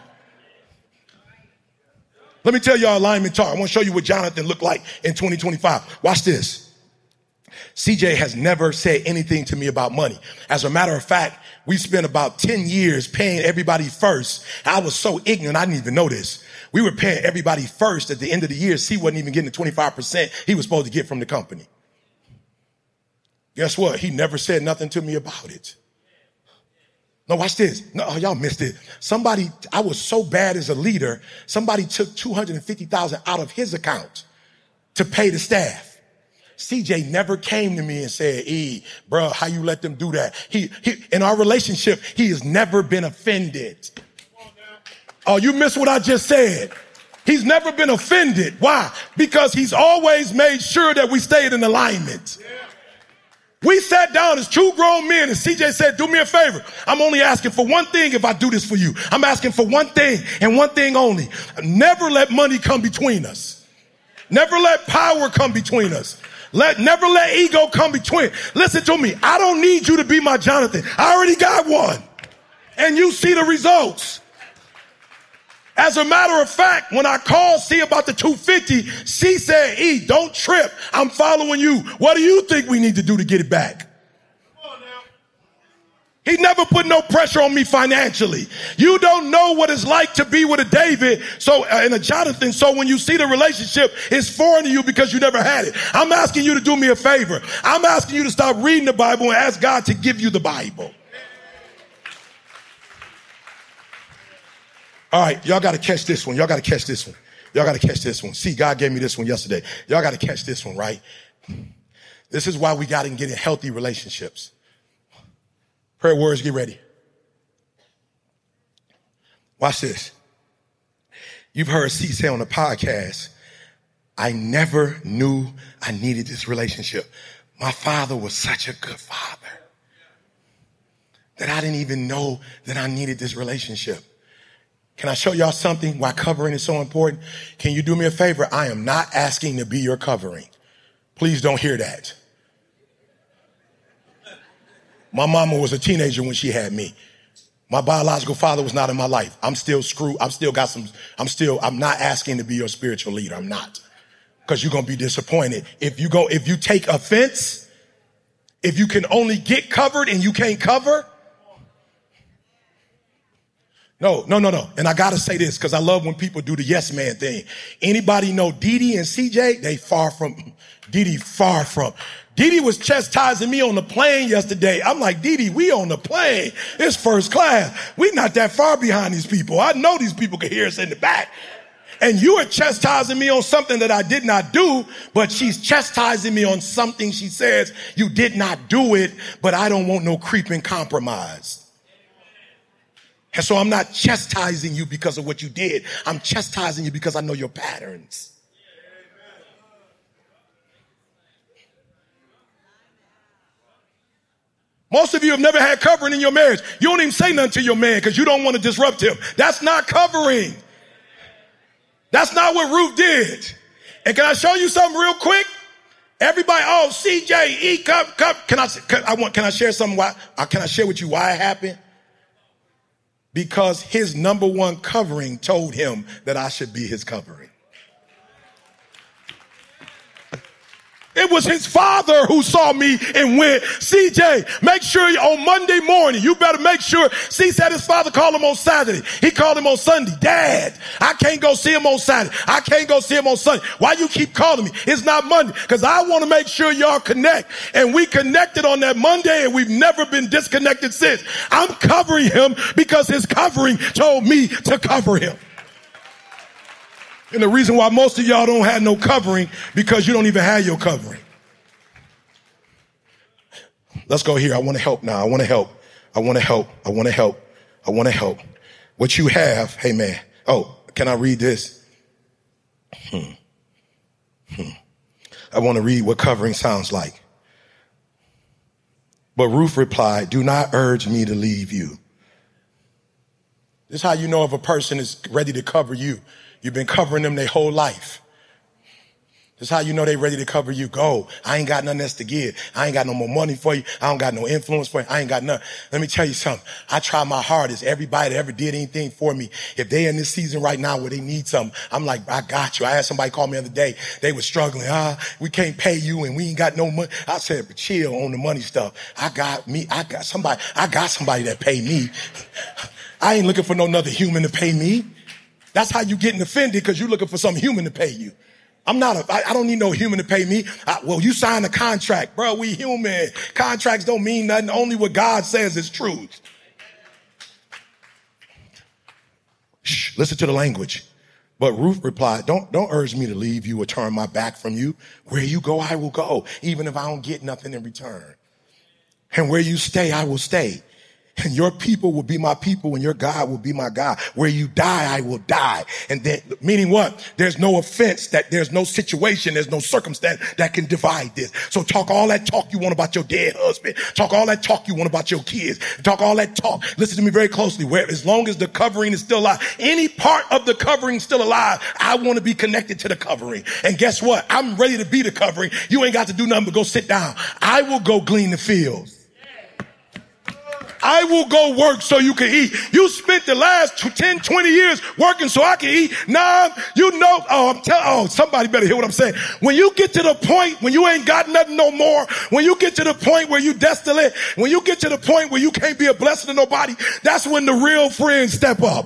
Let me tell y'all alignment talk. I want to show you what Jonathan looked like in twenty twenty-five. Watch this. C J has never said anything to me about money. As a matter of fact, we spent about ten years paying everybody first. I was so ignorant, I didn't even know this. We were paying everybody first at the end of the year. C wasn't even getting the twenty-five percent he was supposed to get from the company. Guess what? He never said nothing to me about it. No, watch this. No, y'all missed it. Somebody, I was so bad as a leader, somebody took two hundred fifty thousand dollars out of his account to pay the staff. C J never came to me and said, E, bro, how you let them do that? He, he, in our relationship, he has never been offended. Oh, you missed what I just said. He's never been offended. Why? Because he's always made sure that we stayed in alignment. We sat down as two grown men and C J said, do me a favor. I'm only asking for one thing if I do this for you. I'm asking for one thing and one thing only. Never let money come between us. Never let power come between us. Let, never let ego come between. Listen to me. I don't need you to be my Jonathan. I already got one. And you see the results. As a matter of fact, when I called C about the two fifty, C said, E, don't trip. I'm following you. What do you think we need to do to get it back? He never put no pressure on me financially. You don't know what it's like to be with a David so uh, and a Jonathan. So when you see the relationship, it's foreign to you because you never had it. I'm asking you to do me a favor. I'm asking you to stop reading the Bible and ask God to give you the Bible. All right, y'all got to catch this one. Y'all got to catch this one. Y'all got to catch this one. See, God gave me this one yesterday. Y'all got to catch this one, right? This is why we got to get in healthy relationships. Prayer warriors, get ready. Watch this. You've heard C say on the podcast, I never knew I needed this relationship. My father was such a good father that I didn't even know that I needed this relationship. Can I show y'all something why covering is so important? Can you do me a favor? I am not asking to be your covering. Please don't hear that. My mama was a teenager when she had me. My biological father was not in my life. I'm still screwed. I'm still got some, I'm still, I'm not asking to be your spiritual leader. I'm not. Because you're going to be disappointed. If you go, if you take offense, if you can only get covered and you can't cover, No, no, no, no. And I got to say this because I love when people do the yes man thing. Anybody know Dee Dee and C J? They far from, Dee Dee far from. Dee Dee was chastising me on the plane yesterday. I'm like, Dee Dee, we on the plane. It's first class. We not that far behind these people. I know these people can hear us in the back. And you are chastising me on something that I did not do, but she's chastising me on something she says you did not do it, but I don't want no creeping compromise. And so I'm not chastising you because of what you did. I'm chastising you because I know your patterns. Most of you have never had covering in your marriage. You don't even say nothing to your man because you don't want to disrupt him. That's not covering. That's not what Ruth did. And can I show you something real quick? Everybody, oh, C J, E, come, come. Can I, can I want, can I share something? Why, can I share with you why it happened? Because his number one covering told him that I should be his covering. It was his father who saw me and went, C J, make sure you, on Monday morning, you better make sure. C said his father called him on Saturday. He called him on Sunday. Dad, I can't go see him on Saturday. I can't go see him on Sunday. Why you keep calling me? It's not Monday. Because I want to make sure y'all connect. And we connected on that Monday and we've never been disconnected since. I'm covering him because his covering told me to cover him. And the reason why most of y'all don't have no covering, because you don't even have your covering. Let's go here. I want to help now. I want to help. I want to help. I want to help. I want to help. What you have, hey man. Oh, can I read this? Hmm. Hmm. I want to read what covering sounds like. But Ruth replied, do not urge me to leave you. This is how you know if a person is ready to cover you. You've been covering them their whole life. This is how you know they're ready to cover you. Go. I ain't got nothing else to give. I ain't got no more money for you. I don't got no influence for you. I ain't got nothing. Let me tell you something. I try my hardest. Everybody that ever did anything for me, if they in this season right now where they need something, I'm like, I got you. I had somebody call me the other day. They were struggling. Ah, we can't pay you and we ain't got no money. I said, but chill on the money stuff. I got me. I got somebody. I got somebody that pay me. I ain't looking for no another human to pay me. That's how you getting offended, because you're looking for some human to pay you. I'm not a, I, I don't need no human to pay me. I, well, you signed a contract. Bro, we human. Contracts don't mean nothing. Only what God says is truth. Shh, listen to the language. But Ruth replied, don't, don't urge me to leave you or turn my back from you. Where you go, I will go, even if I don't get nothing in return. And where you stay, I will stay. And your people will be my people and your God will be my God. Where you die, I will die. And then, meaning what? There's no offense, that there's no situation, there's no circumstance that can divide this. So talk all that talk you want about your dead husband. Talk all that talk you want about your kids. Talk all that talk. Listen to me very closely. Where, as long as the covering is still alive, any part of the covering still alive, I want to be connected to the covering. And guess what? I'm ready to be the covering. You ain't got to do nothing but go sit down. I will go glean the fields. I will go work so you can eat. You spent the last ten, twenty years working so I can eat. Nah, you know, oh, I'm telling, oh, somebody better hear what I'm saying. When you get to the point when you ain't got nothing no more, when you get to the point where you desolate, when you get to the point where you can't be a blessing to nobody, that's when the real friends step up.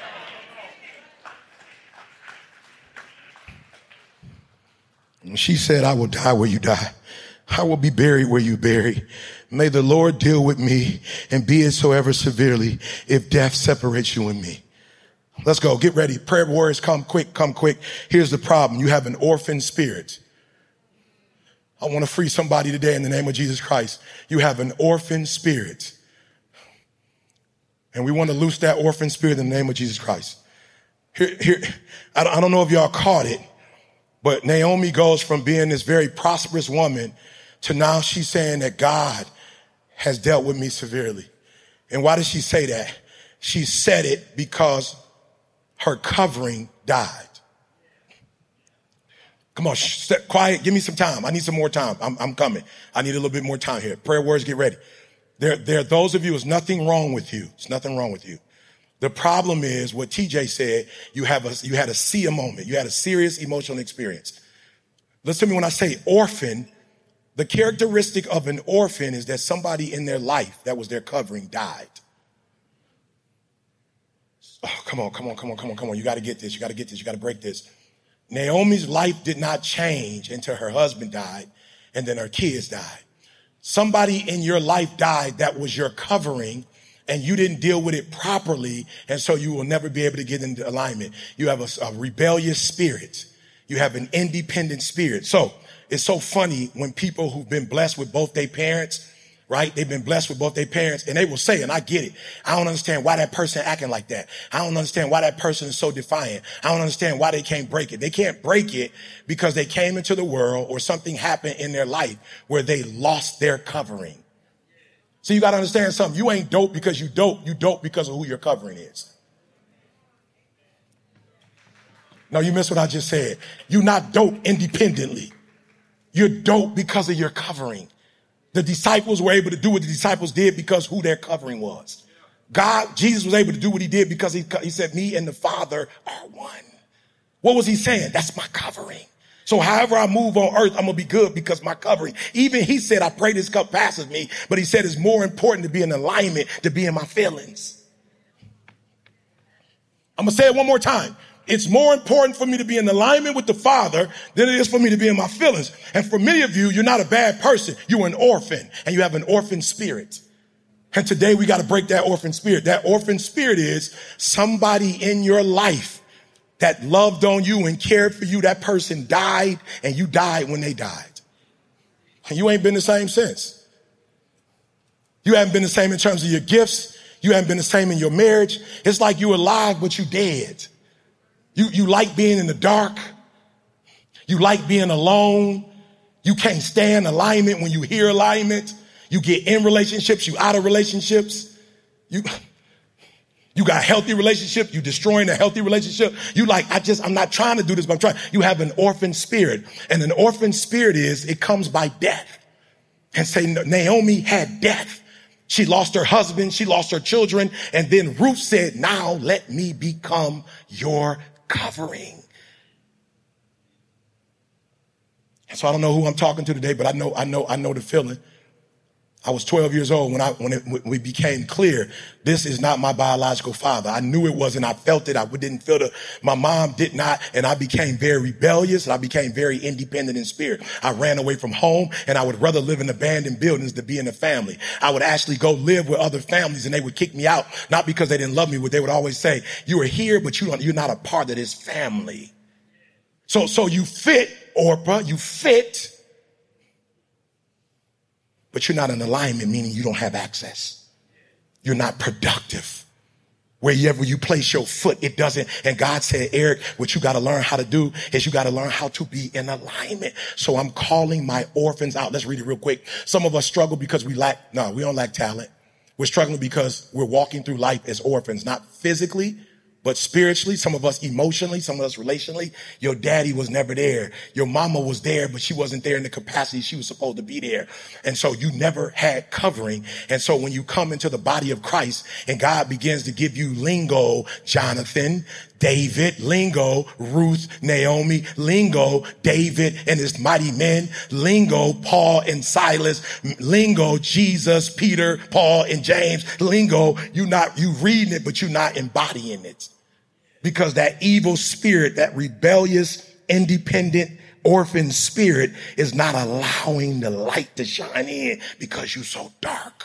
And she said, I will die where you die. I will be buried where you bury. May the Lord deal with me, and be it so ever severely, if death separates you and me. Let's go. Get ready. Prayer warriors, come quick, come quick. Here's the problem. You have an orphan spirit. I want to free somebody today in the name of Jesus Christ. You have an orphan spirit. And we want to loose that orphan spirit in the name of Jesus Christ. Here, here, I don't know if y'all caught it, but Naomi goes from being this very prosperous woman to now she's saying that God has dealt with me severely. And why does she say that? She said it because her covering died. Come on, shh, stay quiet. Give me some time. I need some more time. I'm, I'm coming. I need a little bit more time here. Prayer words, get ready. There, there, those of you, there's nothing wrong with you. There's nothing wrong with you. The problem is what T J said. You have a, you had a see a moment. You had a serious emotional experience. Listen to me when I say orphan. The characteristic of an orphan is that somebody in their life that was their covering died. Oh, come on, come on, come on, come on, come on. You got to get this. You got to get this. You got to break this. Naomi's life did not change until her husband died and then her kids died. Somebody in your life died that was your covering, and you didn't deal with it properly, and so you will never be able to get into alignment. You have a, a rebellious spirit. You have an independent spirit. So it's so funny when people who've been blessed with both their parents, right? They've been blessed with both their parents, and they will say, and I get it, I don't understand why that person acting like that. I don't understand why that person is so defiant. I don't understand why they can't break it. They can't break it because they came into the world or something happened in their life where they lost their covering. So you got to understand something. You ain't dope because you dope. You dope because of who your covering is. No, you missed what I just said. You're not dope independently. You're dope because of your covering. The disciples were able to do what the disciples did because who their covering was. God, Jesus was able to do what he did because he, he said, me and the Father are one. What was he saying? That's my covering. So however I move on earth, I'm going to be good because my covering. Even he said, I pray this cup passes me, but he said it's more important to be in alignment, to be in my feelings. I'm going to say it one more time. It's more important for me to be in alignment with the Father than it is for me to be in my feelings. And for many of you, you're not a bad person. You're an orphan and you have an orphan spirit. And today we got to break that orphan spirit. That orphan spirit is somebody in your life that loved on you and cared for you. That person died and you died when they died. And you ain't been the same since. You haven't been the same in terms of your gifts. You haven't been the same in your marriage. It's like you alive, but you dead. You, you like being in the dark. You like being alone. You can't stand alignment when you hear alignment. You get in relationships, you out of relationships. You, you got a healthy relationship, you destroying a healthy relationship. You like, I just, I'm not trying to do this, but I'm trying. You have an orphan spirit. And an orphan spirit is, it comes by death. And say, Naomi had death. She lost her husband, she lost her children. And then Ruth said, now let me become your covering. And so I don't know who I'm talking to today, but I know, I know, I know the feeling. I was twelve years old when I, when it when we became clear, this is not my biological father. I knew it wasn't. I felt it. I didn't feel it. My mom did not. And I became very rebellious and I became very independent in spirit. I ran away from home and I would rather live in abandoned buildings than be in a family. I would actually go live with other families and they would kick me out, not because they didn't love me, but they would always say, you are here, but you don't, you're not a part of this family. So, so you fit, Orpah, you fit, but you're not in alignment, meaning you don't have access. You're not productive. Wherever you place your foot, it doesn't. And God said, Eric, what you got to learn how to do is you got to learn how to be in alignment. So I'm calling my orphans out. Let's read it real quick. Some of us struggle because we lack, no, we don't lack talent. We're struggling because we're walking through life as orphans, not physically, but spiritually, some of us emotionally, some of us relationally. Your daddy was never there. Your mama was there, but she wasn't there in the capacity she was supposed to be there. And so you never had covering. And so when you come into the body of Christ and God begins to give you lingo, Jonathan, David, lingo, Ruth, Naomi, lingo, David and his mighty men, lingo, Paul and Silas, lingo, Jesus, Peter, Paul and James, lingo, you not, you reading it, but you're not embodying it. Because that evil spirit, that rebellious, independent, orphan spirit is not allowing the light to shine in because you're so dark.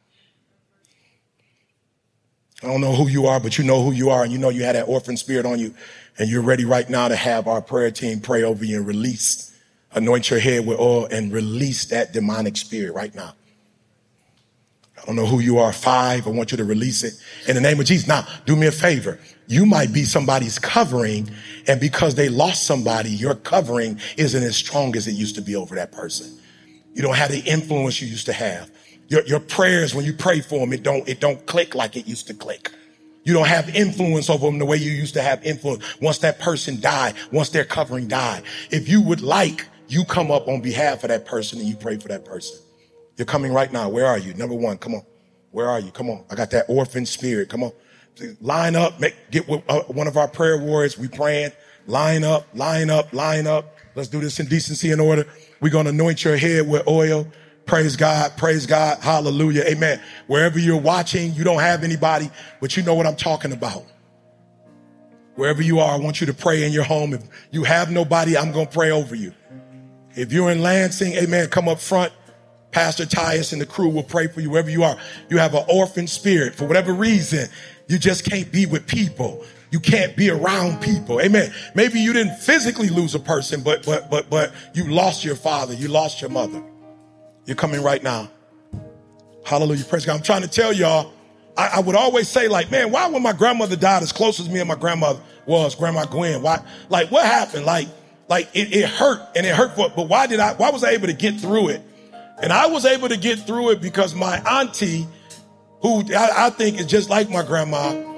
I don't know who you are, but you know who you are, and you know you had that orphan spirit on you, and you're ready right now to have our prayer team pray over you and release, anoint your head with oil and release that demonic spirit right now. I don't know who you are. Five, I want you to release it in the name of Jesus. Now, do me a favor. You might be somebody's covering, and because they lost somebody, your covering isn't as strong as it used to be over that person. You don't have the influence you used to have. Your, your prayers, when you pray for them, it don't, it don't click like it used to click. You don't have influence over them the way you used to have influence once that person died, once their covering died. If you would like, you come up on behalf of that person and you pray for that person. You're coming right now. Where are you? Number one, come on. Where are you? Come on. I got that orphan spirit. Come on. Line up. Make, get with uh, one of our prayer warriors. We praying. Line up, line up, line up. Let's do this in decency and order. We're going to anoint your head with oil. Praise God. Praise God. Hallelujah. Amen. Wherever you're watching, you don't have anybody, but you know what I'm talking about. Wherever you are, I want you to pray in your home. If you have nobody, I'm going to pray over you. If you're in Lansing, amen, come up front. Pastor Tyus and the crew will pray for you wherever you are. You have an orphan spirit. For whatever reason, you just can't be with people. You can't be around people. Amen. Maybe you didn't physically lose a person, but, but, but, but you lost your father. You lost your mother. You're coming right now. Hallelujah. Praise God. I'm trying to tell y'all, I, I would always say like, man, why when my grandmother died as close as me and my grandmother was, Grandma Gwen, why, like what happened? Like, like it, it hurt and it hurt, for, but why did I, why was I able to get through it? And I was able to get through it because my auntie, who I, I think is just like my grandma,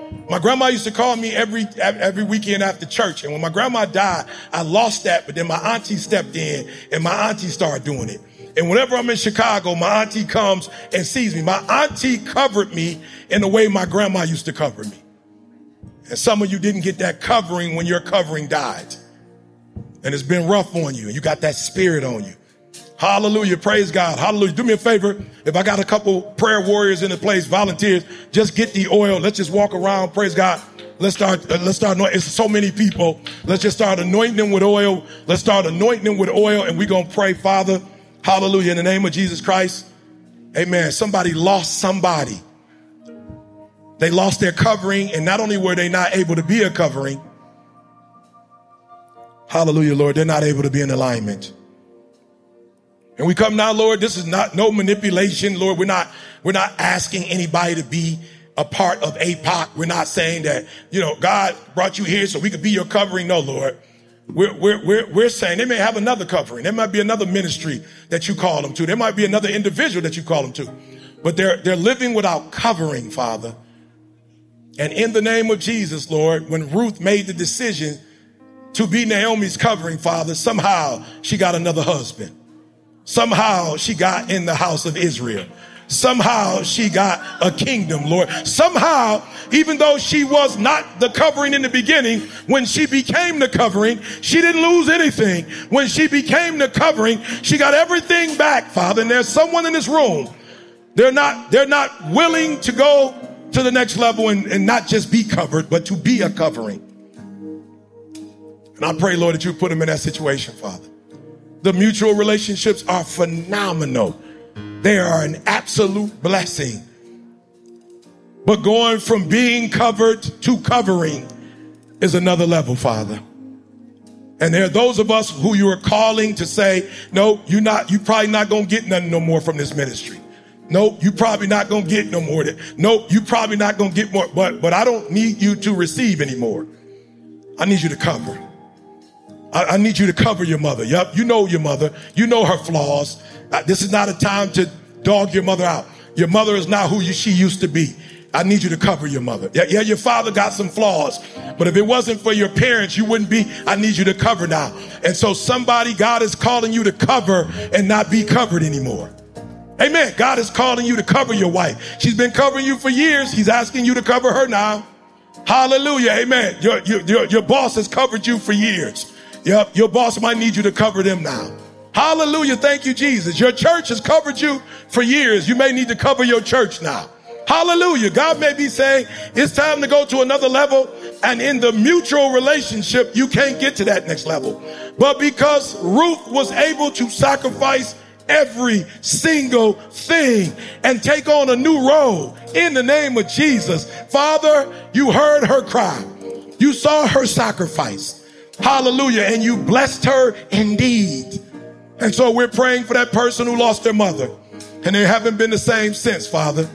My grandma used to call me every every weekend after church. And when my grandma died, I lost that. But then my auntie stepped in and my auntie started doing it. And whenever I'm in Chicago, my auntie comes and sees me. My auntie covered me in the way my grandma used to cover me. And some of you didn't get that covering when your covering died. And it's been rough on you. And you got that spirit on you. Hallelujah. Praise God. Hallelujah. Do me a favor. If I got a couple prayer warriors in the place, volunteers, just get the oil. Let's just walk around. Praise God. Let's start, uh, let's start anointing. It's so many people. Let's just start anointing them with oil. Let's start anointing them with oil. And we're going to pray, Father. Hallelujah. In the name of Jesus Christ. Amen. Somebody lost somebody. They lost their covering. And not only were they not able to be a covering. Hallelujah, Lord. They're not able to be in alignment. And we come now, Lord, this is not no manipulation. Lord, we're not, we're not asking anybody to be a part of A P O C. We're not saying that, you know, God brought you here so we could be your covering. No, Lord. We're, we're, we're, we're saying they may have another covering. There might be another ministry that you call them to. There might be another individual that you call them to, but they're, they're living without covering, Father. And in the name of Jesus, Lord, when Ruth made the decision to be Naomi's covering, Father, somehow she got another husband. Somehow she got in the house of Israel. Somehow she got a kingdom, Lord. Somehow, even though she was not the covering in the beginning, when she became the covering, she didn't lose anything. When she became the covering, she got everything back, Father. And there's someone in this room. They're not, they're not willing to go to the next level and, and not just be covered, but to be a covering. And I pray, Lord, that you put them in that situation, Father. The mutual relationships are phenomenal. They are an absolute blessing. But going from being covered to covering is another level, Father. And there are those of us who you are calling to say, no, you're not, you probably not going to get nothing no more from this ministry. No, you probably not going to get no more. No, you probably not going to get more. But, but I don't need you to receive anymore. I need you to cover. I need you to cover your mother. Yep, you know your mother. You know her flaws. Uh, this is not a time to dog your mother out. Your mother is not who you, she used to be. I need you to cover your mother. Yeah, yeah, your father got some flaws. But if it wasn't for your parents, you wouldn't be. I need you to cover now. And so somebody, God is calling you to cover and not be covered anymore. Amen. God is calling you to cover your wife. She's been covering you for years. He's asking you to cover her now. Hallelujah. Amen. Your, your, your, your boss has covered you for years. Yep, your boss might need you to cover them now. Hallelujah. Thank you, Jesus. Your church has covered you for years. You may need to cover your church now. Hallelujah. God may be saying it's time to go to another level. And in the mutual relationship, you can't get to that next level. But because Ruth was able to sacrifice every single thing and take on a new role in the name of Jesus, Father, you heard her cry. You saw her sacrifice. Hallelujah. And you blessed her indeed. And so we're praying for that person who lost their mother and they haven't been the same since, Father.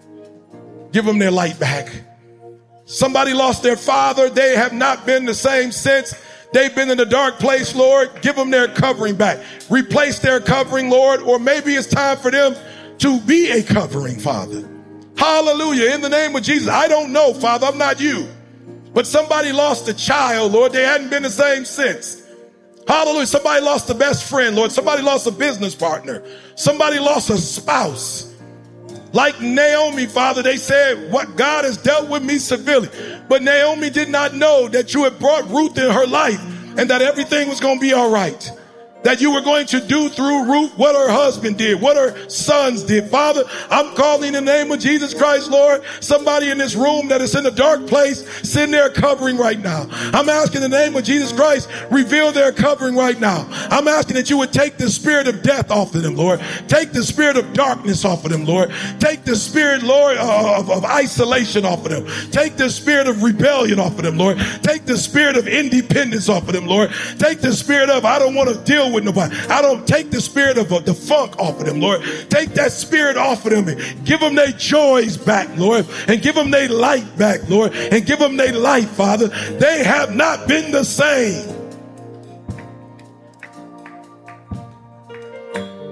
Give them their light back. Somebody lost their father. They have not been the same since. They've been in a dark place, Lord. Give them their covering back. Replace their covering, Lord. Or maybe it's time for them to be a covering, Father. Hallelujah. In the name of Jesus. I don't know, Father. I'm not you. But somebody lost a child, Lord. They hadn't been the same since. Hallelujah. Somebody lost a best friend, Lord. Somebody lost a business partner. Somebody lost a spouse. Like Naomi, Father, they said, what God has dealt with me severely. But Naomi did not know that you had brought Ruth in her life and that everything was going to be all right. That you were going to do through Ruth what her husband did, what her sons did. Father, I'm calling in the name of Jesus Christ, Lord, somebody in this room that is in a dark place, send their covering right now. I'm asking in the name of Jesus Christ, reveal their covering right now. I'm asking that you would take the spirit of death off of them, Lord. Take the spirit of darkness off of them, Lord. Take the spirit, Lord, of, of isolation off of them. Take the spirit of rebellion off of them, Lord. Take the spirit of independence off of them, Lord. Take the spirit of, I don't want to deal with nobody. I don't take the spirit of uh, the funk off of them, Lord. Take that spirit off of them and give them their joys back, Lord, and give them their light back, Lord, and give them their life, Father. They have not been the same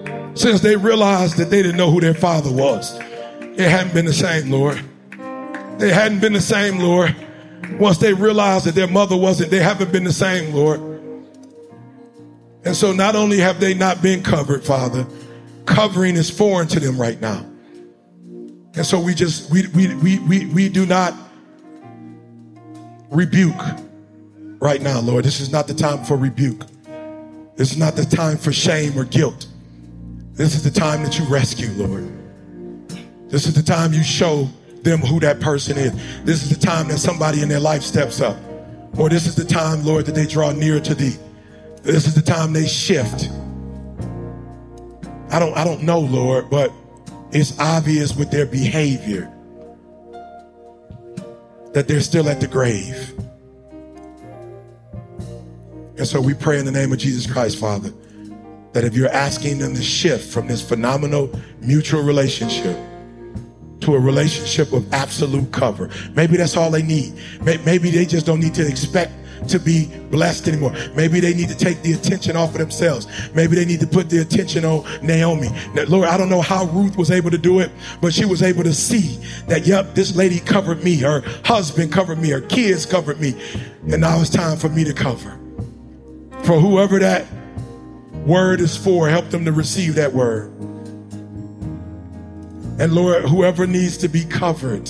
since they realized that they didn't know who their father was. It hadn't been the same, Lord. They hadn't been the same, Lord. Once they realized that their mother wasn't, they haven't been the same, Lord. And so not only have they not been covered, Father, covering is foreign to them right now. And so we just, we, we, we, we, we do not rebuke right now, Lord. This is not the time for rebuke. This is not the time for shame or guilt. This is the time that you rescue, Lord. This is the time you show them who that person is. This is the time that somebody in their life steps up. Or this is the time, Lord, that they draw nearer to thee. This is the time they shift. I don't, I don't know, Lord, but it's obvious with their behavior that they're still at the grave. And so we pray in the name of Jesus Christ, Father, that if you're asking them to shift from this phenomenal mutual relationship to a relationship of absolute cover, maybe that's all they need. Maybe they just don't need to expect to be blessed anymore. Maybe they need to take the attention off of themselves. Maybe they need to put the attention on Naomi. Now, Lord, I don't know how Ruth was able to do it, but she was able to see that, yep, this lady covered me. Her husband covered me. Her kids covered me. And now it's time for me to cover. For whoever that word is for, help them to receive that word. And Lord, whoever needs to be covered,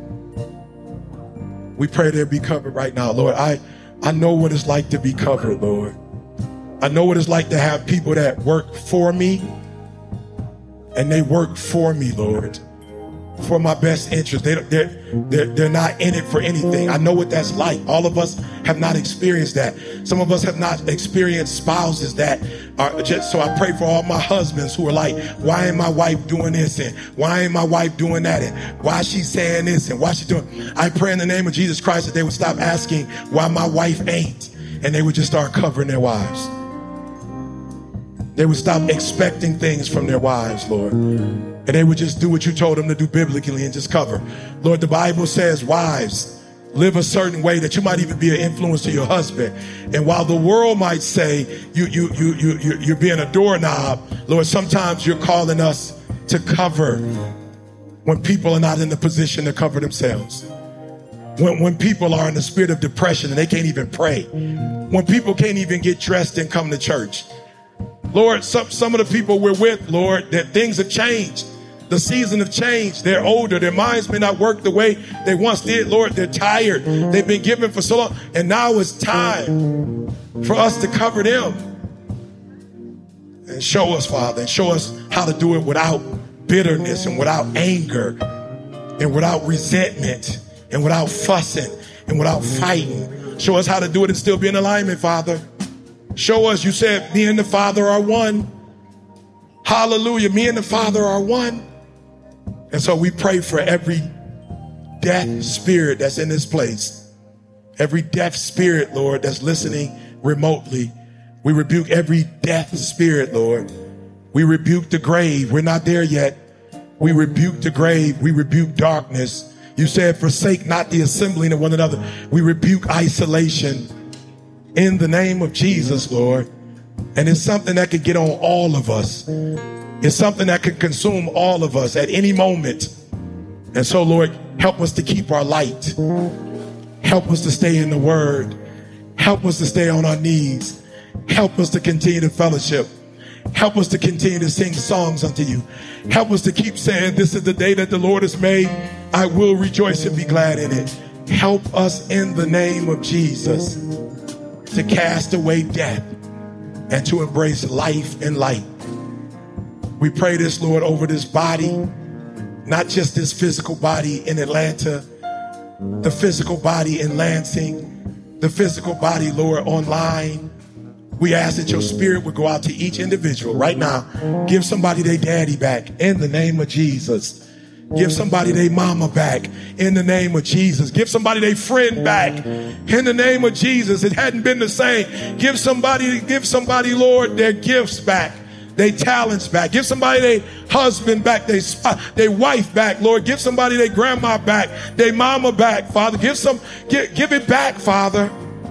we pray they'll be covered right now. Lord, I, I know what it's like to be covered, Lord. I know what it's like to have people that work for me, and they work for me, Lord, for my best interest. They, they're, they're, they're not in it for anything. I know what that's like. All of us have not experienced that. Some of us have not experienced spouses that are just, so I pray for all my husbands who are like, why ain't my wife doing this? And why ain't my wife doing that? And why is she saying this? And why is she doing? I pray in the name of Jesus Christ that they would stop asking why my wife ain't, and they would just start covering their wives. They would stop expecting things from their wives, Lord. And they would just do what you told them to do biblically and just cover. Lord, the Bible says, wives, live a certain way that you might even be an influence to your husband. And while the world might say you, you, you, you, you, you're being a doorknob, Lord, sometimes you're calling us to cover when people are not in the position to cover themselves. When, when people are in the spirit of depression and they can't even pray. When people can't even get dressed and come to church. Lord, some, some of the people we're with, Lord, that things have changed. The season have changed. They're older. Their minds may not work the way they once did. Lord, they're tired. They've been given for so long. And now it's time for us to cover them. And show us, Father, and show us how to do it without bitterness and without anger and without resentment and without fussing and without fighting. Show us how to do it and still be in alignment, Father. Show us, you said, me and the Father are one. Hallelujah. Me and the Father are one. And so we pray for every deaf spirit that's in this place. Every deaf spirit, Lord, that's listening remotely. We rebuke every deaf spirit, Lord. We rebuke the grave. We're not there yet. We rebuke the grave. We rebuke darkness. You said, forsake not the assembling of one another. We rebuke isolation in the name of Jesus, Lord. And it's something that could get on all of us. It's something that could consume all of us at any moment. And so, Lord, help us to keep our light. Help us to stay in the word. Help us to stay on our knees. Help us to continue to fellowship. Help us to continue to sing songs unto you. Help us to keep saying, this is the day that the Lord has made. I will rejoice and be glad in it. Help us in the name of Jesus to cast away death and to embrace life and light. We pray this, Lord, over this body, not just this physical body in Atlanta, the physical body in Lansing, the physical body, Lord, online. We ask that your spirit would go out to each individual right now. Give somebody their daddy back in the name of Jesus. Give somebody their mama back in the name of Jesus. Give somebody their friend back in the name of Jesus. It hadn't been the same. Give somebody, give somebody, Lord, their gifts back, their talents back. Give somebody their husband back, their their wife back, Lord. Give somebody their grandma back, their mama back, Father. Give some, give, give it back, Father.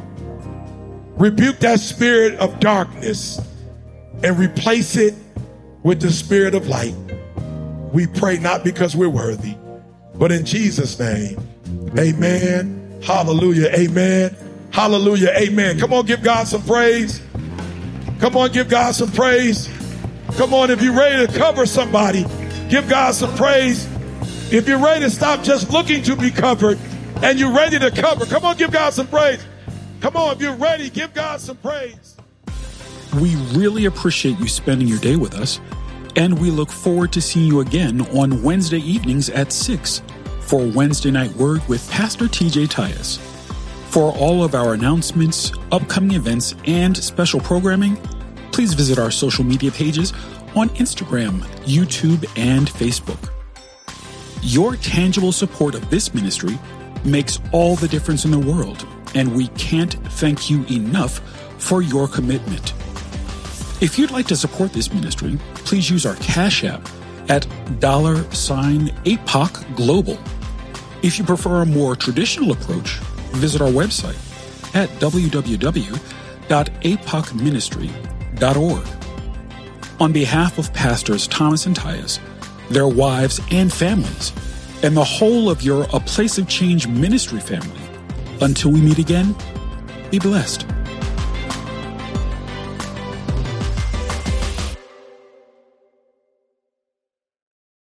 Rebuke that spirit of darkness and replace it with the spirit of light. We pray not because we're worthy, but in Jesus' name, Amen. Hallelujah. Amen. Hallelujah. Amen. Come on, give God some praise. Come on, give God some praise. Come on, if you're ready to cover somebody, give God some praise. If you're ready to stop just looking to be covered and you're ready to cover, come on, give God some praise. Come on, if you're ready, give God some praise. We really appreciate you spending your day with us, and we look forward to seeing you again on Wednesday evenings at six for Wednesday Night Word with Pastor T J Tyus. For all of our announcements, upcoming events, and special programming, please visit our social media pages on Instagram, YouTube, and Facebook. Your tangible support of this ministry makes all the difference in the world, and we can't thank you enough for your commitment. If you'd like to support this ministry, please use our Cash App at dollar sign A P O C Global. If you prefer a more traditional approach, visit our website at w w w dot a p o c ministry dot org. On behalf of Pastors Thomas and Tyus, their wives and families, and the whole of your A Place of Change ministry family, until we meet again, be blessed.